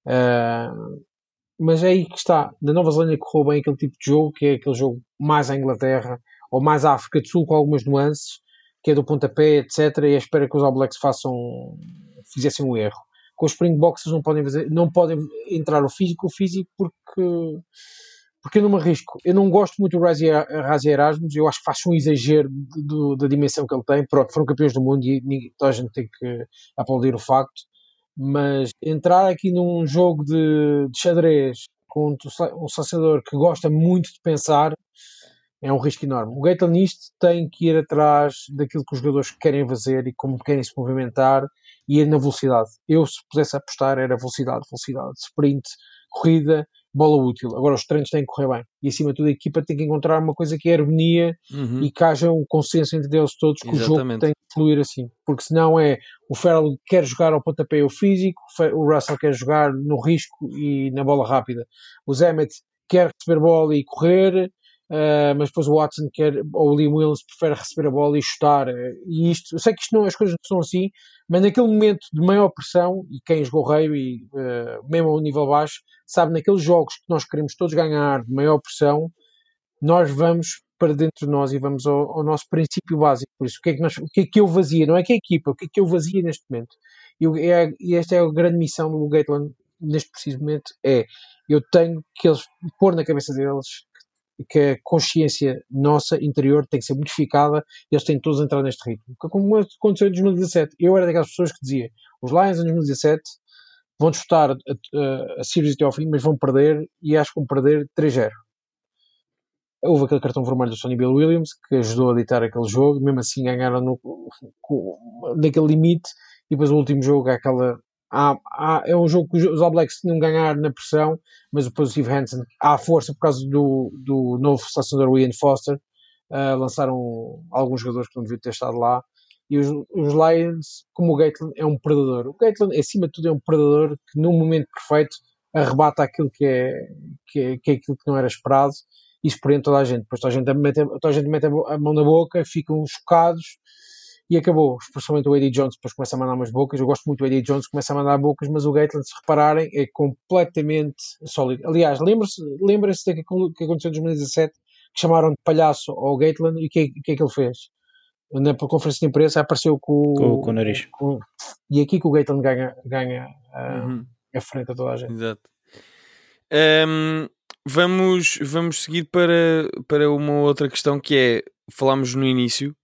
Mas é aí que está. Na Nova Zelândia correu bem aquele tipo de jogo, que é aquele jogo mais à Inglaterra, ou mais à África do Sul, com algumas nuances, que é do pontapé, etc. E espera que os All Blacks fizessem um erro. Com os Springboks não podem entrar o físico porque eu não me arrisco. Eu não gosto muito do Razi Erasmus, eu acho que faz um exagero da dimensão que ele tem. Pronto, foram campeões do mundo e toda a gente tem que aplaudir o facto. Mas entrar aqui num jogo de xadrez com um selecionador que gosta muito de pensar é um risco enorme. O Gatland nisto tem que ir atrás daquilo que os jogadores querem fazer e como querem se movimentar e ir na velocidade. Eu, se pudesse apostar, era velocidade, sprint, corrida, bola útil. Agora os treinos têm que correr bem. E acima de tudo a equipa tem que encontrar uma coisa que é harmonia e que haja um consenso entre eles todos que o jogo tem que fluir assim. Porque senão o Farrell quer jogar ao pontapé ou físico, o Russell quer jogar no risco e na bola rápida. O Zemet quer receber bola e correr, mas depois o Watson ou o Liam Williams prefere receber a bola e chutar. E isto, eu sei que as coisas não são assim, mas naquele momento de maior pressão, e quem jogou rugby, mesmo ao nível baixo, sabe, naqueles jogos que nós queremos todos ganhar de maior pressão, nós vamos para dentro de nós e vamos ao nosso princípio básico. Por isso, o que é que eu vazia? Não é que a equipa, o que é que eu vazia neste momento? E esta é a grande missão do Gatland neste preciso momento, eu tenho que eles pôr na cabeça deles que a consciência nossa interior tem que ser modificada e eles têm todos a entrar neste ritmo. Como aconteceu em 2017, eu era daquelas pessoas que dizia, os Lions em 2017 vão disputar a series até ao fim, mas vão perder, e acho que vão perder 3-0. Houve aquele cartão vermelho do Sonny Bill Williams que ajudou a ditar aquele jogo, mesmo assim ganharam naquele limite, e depois o último jogo é aquela... é um jogo que os All Blacks tinham ganhar na pressão, mas depois o Steve Hansen, à força, por causa do novo selecionador Ian Foster, lançaram alguns jogadores que não deviam ter estado lá, e os Lions, como o Gatland é um predador, o Gatland acima de tudo é um predador que num momento perfeito arrebata aquilo que é aquilo que não era esperado e surpreende toda a gente. Depois toda a gente mete a mão na boca, ficam chocados e acabou. Especialmente o Eddie Jones depois começa a mandar umas bocas. Eu gosto muito do Eddie Jones, começa a mandar bocas, mas o Gatland, se repararem, é completamente sólido. Aliás, lembra-se daquilo que aconteceu em 2017, que chamaram de palhaço ao Gatland, e o que é que ele fez? Na conferência de imprensa apareceu com o nariz. E aqui que o Gatland ganha a frente a toda a gente. Exato. Vamos seguir para uma outra questão que é, falámos no início,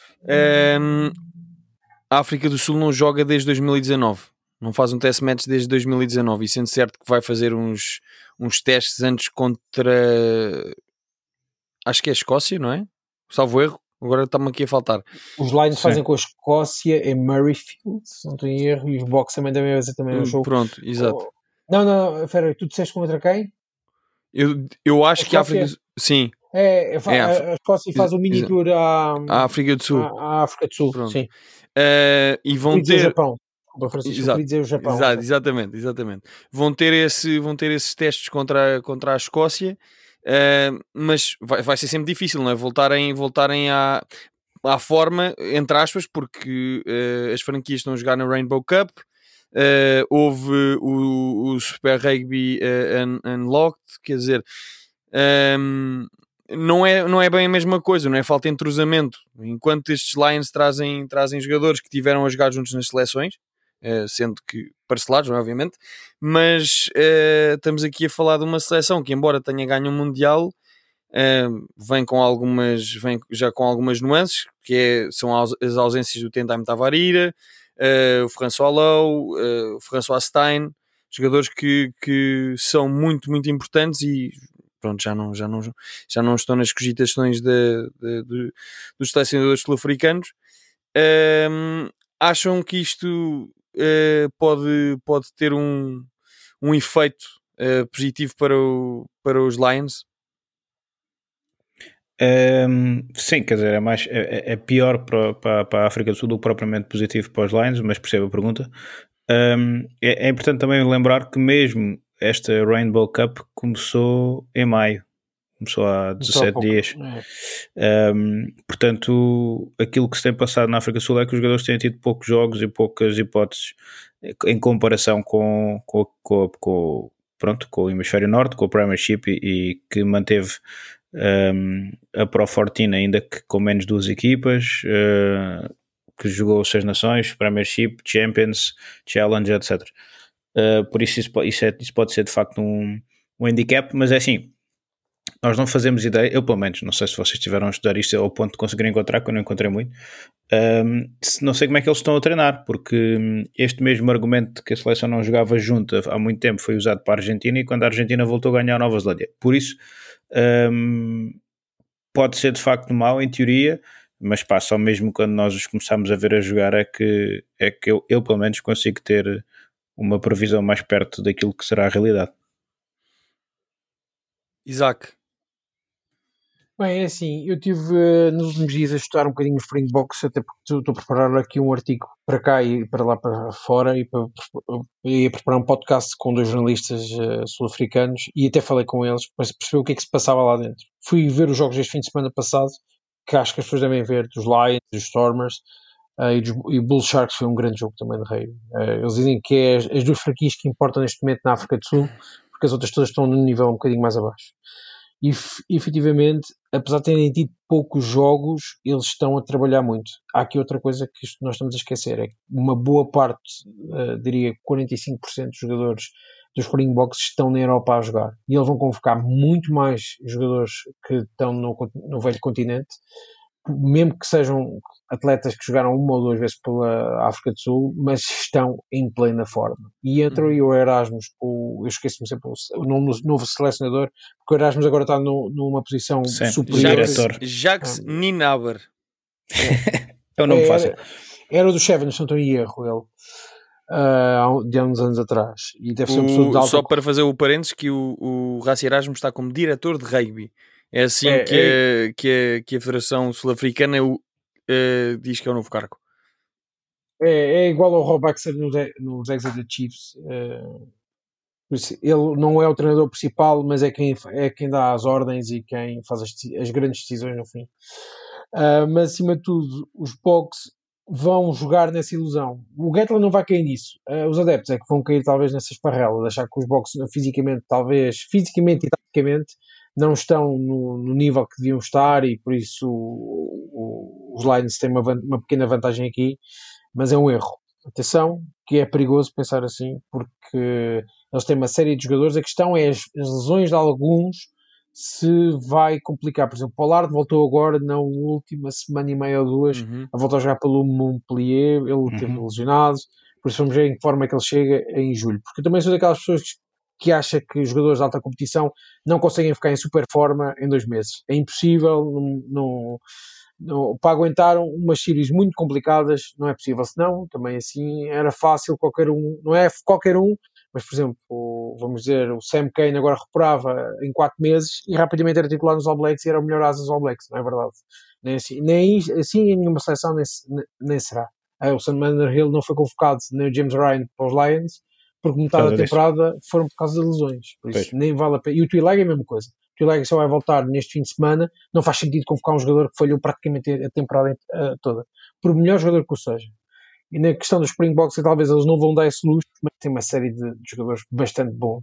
a África do Sul não joga desde 2019, não faz um test match desde 2019, e sendo certo que vai fazer uns testes antes contra, acho que é a Escócia, não é? Salvo erro, agora está-me aqui a faltar. Os Lions fazem com a Escócia em Murrayfield, se não estou em erro, e os Boks também devem fazer também um jogo. Pronto, exato. Não, Ferreira, tu disseste contra quem? Eu acho que a África... Sim. A Escócia faz o mini tour à África do Sul. À África do Sul, pronto. sim. E vão ter... o Japão. Queria dizer o Japão. Exatamente. Vão ter esses testes contra a Escócia, mas vai ser sempre difícil, não é? Voltarem à forma, entre aspas, porque as franquias estão a jogar na Rainbow Cup. Houve o Super Rugby Unlocked, quer dizer, não é bem a mesma coisa, não é? Falta entrosamento. Enquanto estes Lions trazem jogadores que tiveram a jogar juntos nas seleções, sendo que parcelados, obviamente, mas estamos aqui a falar de uma seleção que, embora tenha ganho um Mundial, vem já com algumas nuances, são as ausências do Tendai Tavarira, o François Lowe, o François Stein, jogadores que são muito, muito importantes e pronto, já não estão nas cogitações dos selecionadores sul-africanos. Acham que isto pode ter um efeito positivo para os Lions? Sim, quer dizer, é pior para a África do Sul do que propriamente positivo para os Lions, mas percebo a pergunta. É importante também lembrar que mesmo esta Rainbow Cup começou em maio, Começou há 17 dias. Portanto, aquilo que se tem passado na África do Sul é que os jogadores têm tido poucos jogos e poucas hipóteses em comparação com o Hemisfério Norte, com o Premiership e que manteve a Pro 14 ainda que com menos 2 equipas, que jogou 6 nações, Premiership, Champions, Challenge, etc. Por isso pode ser de facto um handicap, mas é assim, nós não fazemos ideia, eu pelo menos, não sei se vocês tiveram a estudar isto ao ponto de conseguir encontrar, que eu não encontrei muito, não sei como é que eles estão a treinar, porque este mesmo argumento de que a seleção não jogava junto há muito tempo foi usado para a Argentina, e quando a Argentina voltou a ganhar a Nova Zelândia. Por isso, pode ser de facto mau em teoria, mas só mesmo quando nós os começamos a ver a jogar é que eu pelo menos consigo ter uma previsão mais perto daquilo que será a realidade. Isaac. Bem, é assim, eu tive nos últimos dias a estudar um bocadinho o Springboks, até porque estou a preparar aqui um artigo para cá e para lá para fora, e a preparar um podcast com 2 jornalistas sul-africanos, e até falei com eles para perceber o que é que se passava lá dentro. Fui ver os jogos deste fim de semana passado, que acho que as pessoas devem ver, dos Lions, dos Stormers, e o Bull Sharks foi um grande jogo também de rei. Eles dizem que é as 2 franquias que importam neste momento na África do Sul, porque as outras todas estão num nível um bocadinho mais abaixo. E efetivamente, apesar de terem tido poucos jogos, eles estão a trabalhar muito. Há aqui outra coisa que nós estamos a esquecer, é que uma boa parte, diria 45% dos jogadores dos Springboks estão na Europa a jogar, e eles vão convocar muito mais jogadores que estão no velho continente, mesmo que sejam atletas que jogaram 1 ou 2 vezes pela África do Sul, mas estão em plena forma. E entra o Erasmus, eu esqueço-me sempre o nome do novo selecionador, porque o Erasmus agora está numa posição superior. Jacques Nienaber. É um nome fácil. Era o do Chevron, se não estou em erro, ele. De há uns anos atrás. E deve ser uma pessoa de alta... Só para fazer o parênteses, que o Rassi Erasmus está como diretor de rugby. É assim que a Federação Sul-Africana diz que é o novo cargo. É igual ao Rob Baxter nos Exeter Chiefs. Ele não é o treinador principal, mas é quem dá as ordens e quem faz as grandes decisões no fim. Mas acima de tudo, os Boks vão jogar nessa ilusão. O Gatland não vai cair nisso. Os adeptos é que vão cair talvez nessa esparrela, de achar que os Boks fisicamente e taticamente não estão no nível que deviam estar, e por isso os Lions têm uma pequena vantagem aqui, mas é um erro. Atenção, que é perigoso pensar assim, porque eles têm uma série de jogadores. A questão é as lesões de alguns, se vai complicar. Por exemplo, o Pollard voltou agora na última semana e meia ou 2 a voltar a jogar pelo Montpellier. Ele teve lesionado, por isso vamos ver em que forma é que ele chega em julho, porque eu também sou daquelas pessoas que acha que os jogadores de alta competição não conseguem ficar em super forma em 2 meses. É impossível, para aguentar umas séries muito complicadas, não é possível. Senão, também assim, era fácil qualquer um, não é qualquer um, mas por exemplo, vamos dizer, o Sam Cane agora recuperava em 4 meses e rapidamente era titular nos All Blacks e era o melhor asa dos All Blacks, não é verdade? Nem assim em nenhuma seleção nem será. O Sam Underhill não foi convocado, nem o James Ryan para os Lions, porque metade da temporada foram por causa de lesões, por isso nem vale a pena. E o Twilag é a mesma coisa. O Twilag só vai voltar neste fim de semana, não faz sentido convocar um jogador que falhou praticamente a temporada toda, por melhor jogador que o seja. E na questão dos Springboks, talvez eles não vão dar esse luxo, mas tem uma série de jogadores bastante bons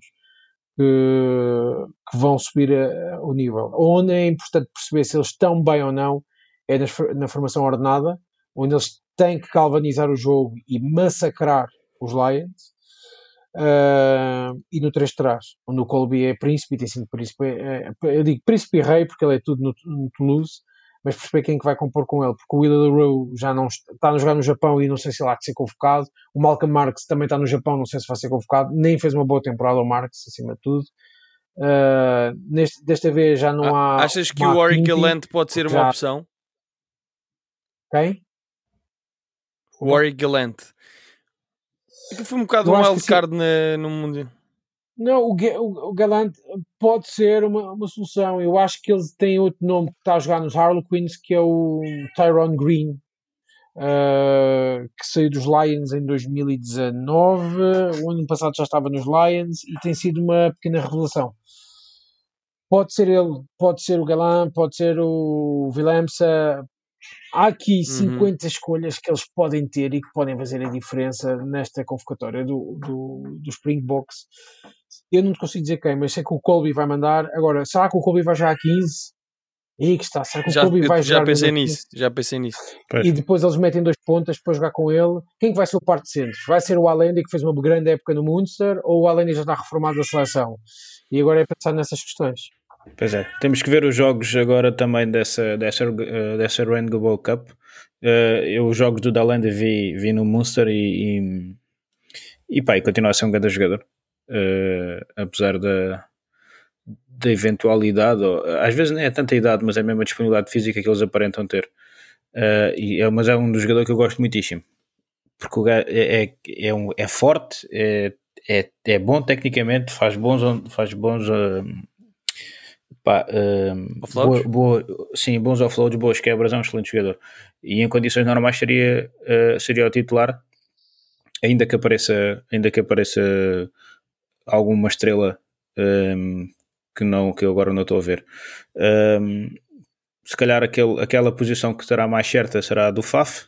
que vão subir o nível. Onde é importante perceber se eles estão bem ou não é na formação ordenada, onde eles têm que galvanizar o jogo e massacrar os Lions. E no 3 de trás, onde o Colby é príncipe e tem sido príncipe, eu digo príncipe e rei porque ele é tudo no Toulouse, mas perceber quem que vai compor com ele, porque o Wheeler Rowe já não está a jogar no Japão e não sei se ele há de ser convocado. O Malcolm Marx também está no Japão, não sei se vai ser convocado, nem fez uma boa temporada o Marx, acima de tudo. Desta vez já não há... Achas que o Warwick Gallant pode ser uma opção? Quem? O Warwick Gallant. Que foi um bocado um wildcard no mundo. Não, o Gallant pode ser uma solução. Eu acho que ele tem outro nome que está a jogar nos Harlequins, que é o Tyrone Green, que saiu dos Lions em 2019. O ano passado já estava nos Lions e tem sido uma pequena revelação. Pode ser ele, pode ser o Galan, pode ser o Willemse. Há aqui 50 escolhas que eles podem ter e que podem fazer a diferença nesta convocatória do Springboks. Eu não te consigo dizer quem, mas sei que o Colby vai mandar. Agora, será que o Colby vai jogar a 15? Aí que está, será que o Colby vai jogar? Já pensei nisso. E depois eles metem 2 pontas para jogar com ele. Quem que vai ser o par de centros? Vai ser o Allende, que fez uma grande época no Munster, ou o Allende já está reformado da seleção? E agora é pensar nessas questões. Pois é, temos que ver os jogos agora também dessa Rainbow Cup. Eu os jogos do Allende vi no Munster e continua a ser um grande jogador, apesar da eventualidade, ou, às vezes nem é tanta idade, mas é mesmo a disponibilidade física que eles aparentam ter. Mas é um dos jogadores que eu gosto muitíssimo, porque o gajo é forte, é bom tecnicamente, faz bons bons offloads, boas quebras, é um excelente jogador e em condições normais seria o titular, ainda que apareça alguma estrela que eu agora não estou a ver. Se calhar aquela posição que estará mais certa será a do Faf,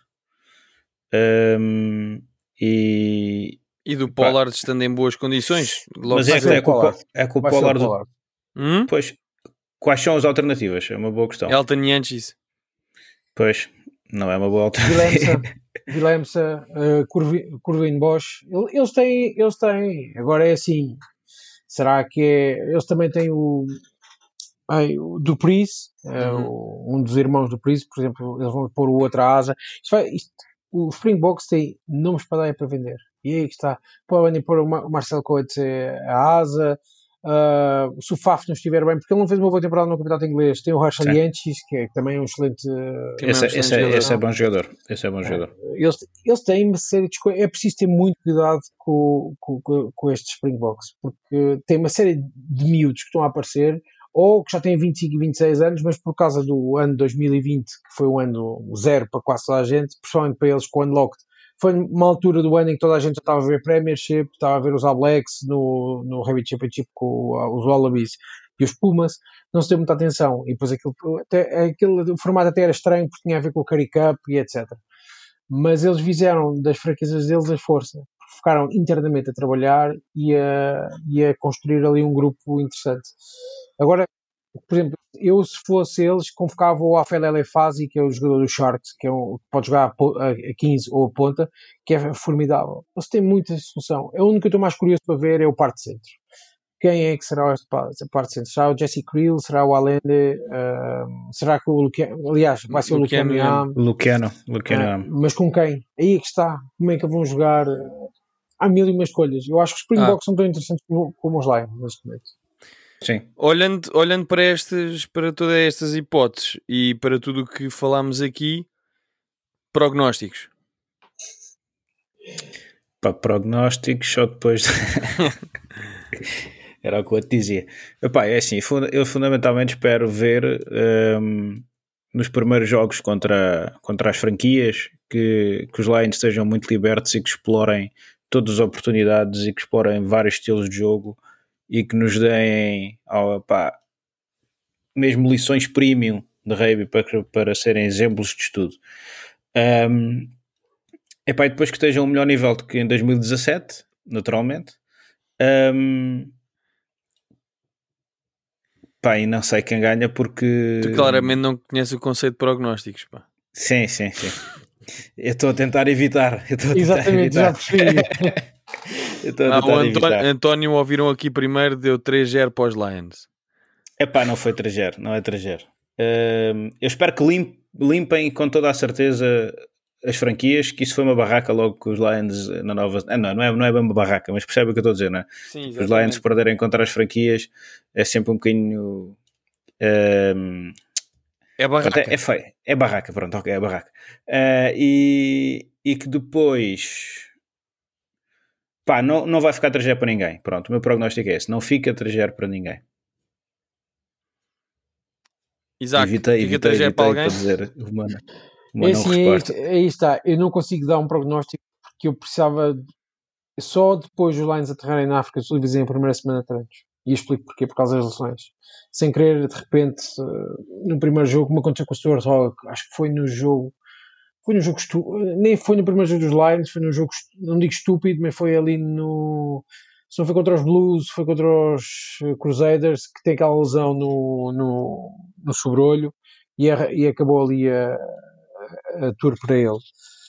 e do Pollard estando em boas condições. Mas é que o Pollard pois, quais são as alternativas? É uma boa questão. Elton Yanchis. Pois, não é uma boa alternativa. Willemse, Curvin Bosch, eles têm, agora é assim, será que eles também têm o Dupris, um dos irmãos do Dupris, por exemplo, eles vão pôr o outro à asa. O Springboks tem nomes para dar e para vender, e aí que está, podem pôr o Marcel Coates à asa. Se o Faf não estiver bem, porque ele não fez uma boa temporada no campeonato inglês, tem o Rachel Yanchis, que também é um excelente. Esse é bom jogador. Eles têm uma série de coisas. É preciso ter muito cuidado com estes Springboks, porque tem uma série de miúdos que estão a aparecer, ou que já têm 25 e 26 anos, mas por causa do ano 2020, que foi um ano zero para quase toda a gente, principalmente para eles com o Unlocked. Foi uma altura do ano em que toda a gente já estava a ver Premiership, estava a ver os All Blacks no Rugby Championship com os Wallabies e os Pumas, não se deu muita atenção, e depois o formato até era estranho porque tinha a ver com o Curry Cup e etc. Mas eles fizeram das fraquezas deles a força, ficaram internamente a trabalhar e a construir ali um grupo interessante. Agora, por exemplo, eu se fosse eles, convocava o Afelele Fazi, que é o jogador do Sharks, que pode jogar a 15 ou a ponta, que é formidável. Eles têm muita solução. A única que eu estou mais curioso para ver é o par de centro. Quem é que será este par de centro? Será o Jesse Creel? Será o Allende? Será que o Luciano? Aliás, vai ser o Luciano. Mas com quem? Aí é que está. Como é que vão jogar? Há mil e uma escolhas. Eu acho que os Springboks são tão interessantes como os Lions neste momento. Sim. Olhando para todas estas hipóteses e para tudo o que falámos aqui, prognósticos. Para prognósticos, só depois era o que eu te dizia. Epá, é assim, eu fundamentalmente espero ver nos primeiros jogos contra as franquias que os Lions estejam muito libertos e que explorem todas as oportunidades e que explorem vários estilos de jogo e que nos deem mesmo lições premium de rugby para serem exemplos de estudo. E depois que estejam a um melhor nível do que em 2017, naturalmente. E não sei quem ganha porque... Tu claramente não conheces o conceito de prognósticos, pá. Sim. Eu estou a tentar evitar. Exatamente, já percebi. O António ouviram aqui primeiro, deu 3-0 para os Lions. Não foi 3-0, não é 3-0. Eu espero que limpem com toda a certeza as franquias, que isso foi uma barraca logo com os Lions na nova... Não é bem uma barraca, mas percebe o que eu estou a dizer, não é? Sim, os Lions perderem contra as franquias é sempre um bocadinho... É barraca. É feio. É barraca, pronto, ok, é barraca. E que depois... não vai ficar 3-0 para ninguém. Pronto, o meu prognóstico é esse. Não fica 3-0 para ninguém. Exato. Fica 3-0 para alguém. Para dizer uma aí está. Eu não consigo dar um prognóstico porque eu precisava só depois dos Lions aterrarem na África do Sul e a primeira semana de treinos. E explico porquê, por causa das lesões. Sem querer, de repente, no primeiro jogo, como aconteceu com o Stuart Hogg, acho que foi no jogo nem foi no primeiro jogo dos Lions, foi num jogo, não digo estúpido, mas foi ali no... Se não foi contra os Blues, foi contra os Crusaders, que tem aquela lesão no sobrolho, e acabou ali a tour para ele.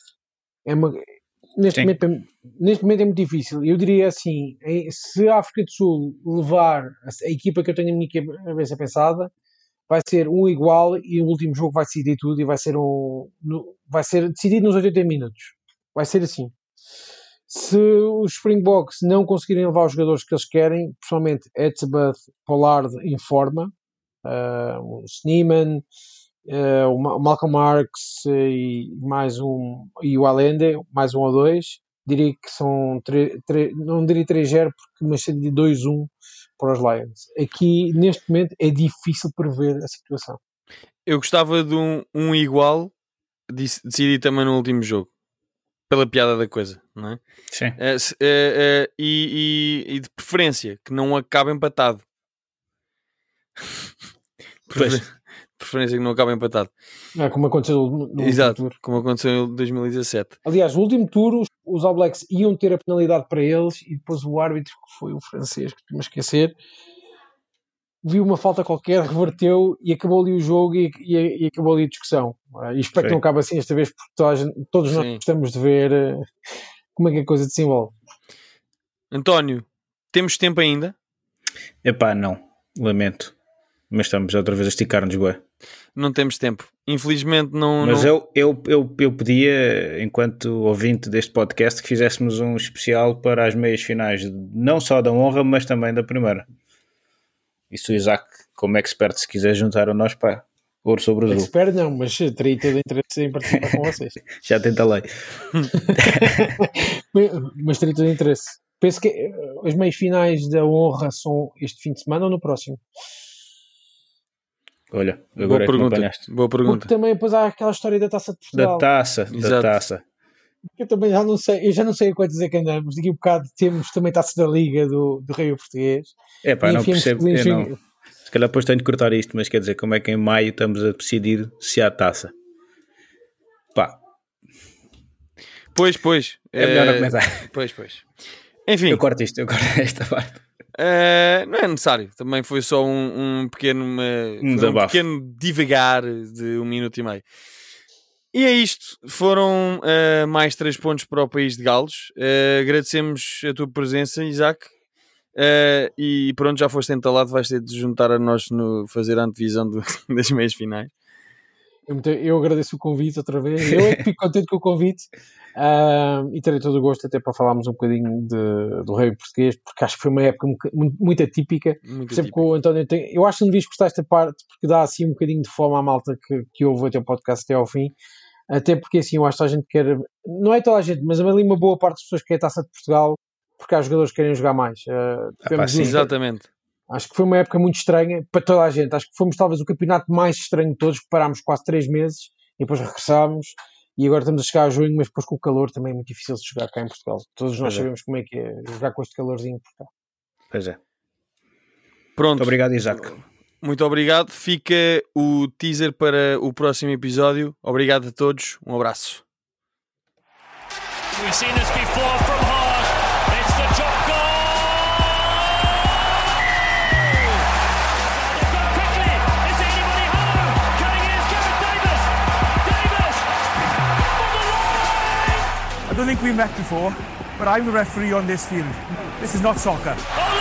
Neste momento é muito difícil. Eu diria assim, se a África do Sul levar a equipa que eu tenho na minha cabeça pensada, vai ser um igual e o último jogo vai decidir tudo e vai ser decidido nos 80 minutos. Vai ser assim. Se os Springboks não conseguirem levar os jogadores que eles querem, principalmente Etzebeth, Pollard em forma, o Sneeman, o Malcolm Marks e o Allende, mais um ou dois, diria que são não diria 3-0, mas seria 2-1 para os Lions. Aqui, neste momento, é difícil prever a situação. Eu gostava de um igual decidir também no último jogo, pela piada da coisa, não é? Sim. E de preferência que não acabe empatado. Preferência que não acabe empatado. Como aconteceu no Exato, último tour. como aconteceu em 2017. Aliás, no último tour os All Blacks iam ter a penalidade para eles e depois o árbitro, que foi o francês, que estou-me a esquecer, viu uma falta qualquer, reverteu e acabou ali o jogo e acabou ali a discussão. E espero que não acabe assim esta vez, porque todos nós gostamos de ver como é que a coisa desenvolve. António, temos tempo ainda? Epá, não. Lamento. Mas estamos outra vez a esticar-nos, bué. Não temos tempo. Infelizmente não... Mas não... eu pedia, enquanto ouvinte deste podcast, que fizéssemos um especial para as meias finais, não só da honra, mas também da primeira. E se o Isaac, como expert, se quiser juntar a nós, pá, ouro sobre azul. Expert não, mas teria todo o interesse em participar com vocês. Já tenta lei. Mas teria todo o interesse. Penso que as meias finais da honra são este fim de semana ou no próximo? Olha, agora boa pergunta. Porque também depois há aquela história da Taça de Portugal. Da taça. Eu também já não sei a quantos é que andamos. Daqui a um bocado temos também Taça da Liga do Rei Português. É pá, não percebo. Se calhar depois tenho de cortar isto, mas quer dizer, como é que em maio estamos a decidir se há taça? Pá. Pois. É melhor não começar. Pois. Enfim. Eu corto esta parte. Não é necessário. Também foi só um pequeno divagar de 1 minuto e meio. E é isto. Foram mais 3 pontos para o país de Gales. Agradecemos a tua presença, Isaac. E pronto, já foste entalado. Vais ter de juntar a nós no fazer a antevisão das meias finais. Eu agradeço o convite outra vez. Eu é que fico contente com o convite. E terei todo o gosto até para falarmos um bocadinho do rei português, porque acho que foi uma época muito atípica. Sempre que o António eu acho que não devias gostar desta parte, porque dá assim um bocadinho de fome à malta que ouve até o podcast até ao fim. Até porque assim, eu acho que a gente quer, não é toda a gente, mas ali uma boa parte das pessoas quer a Taça de Portugal, porque há jogadores que querem jogar mais. Sim, exatamente. Acho que foi uma época muito estranha para toda a gente. Acho que fomos talvez o campeonato mais estranho de todos, parámos quase 3 meses e depois regressámos. E agora estamos a chegar a junho, mas depois com o calor também é muito difícil de jogar cá em Portugal. Todos nós sabemos como é que é jogar com este calorzinho por cá. Pois é. Pronto. Muito obrigado, Isaac. Muito obrigado. Fica o teaser para o próximo episódio. Obrigado a todos. Um abraço. We've seen this before from Hart. It's the drop goal. I don't think we met before, but I'm the referee on this field. This is not soccer. Oh,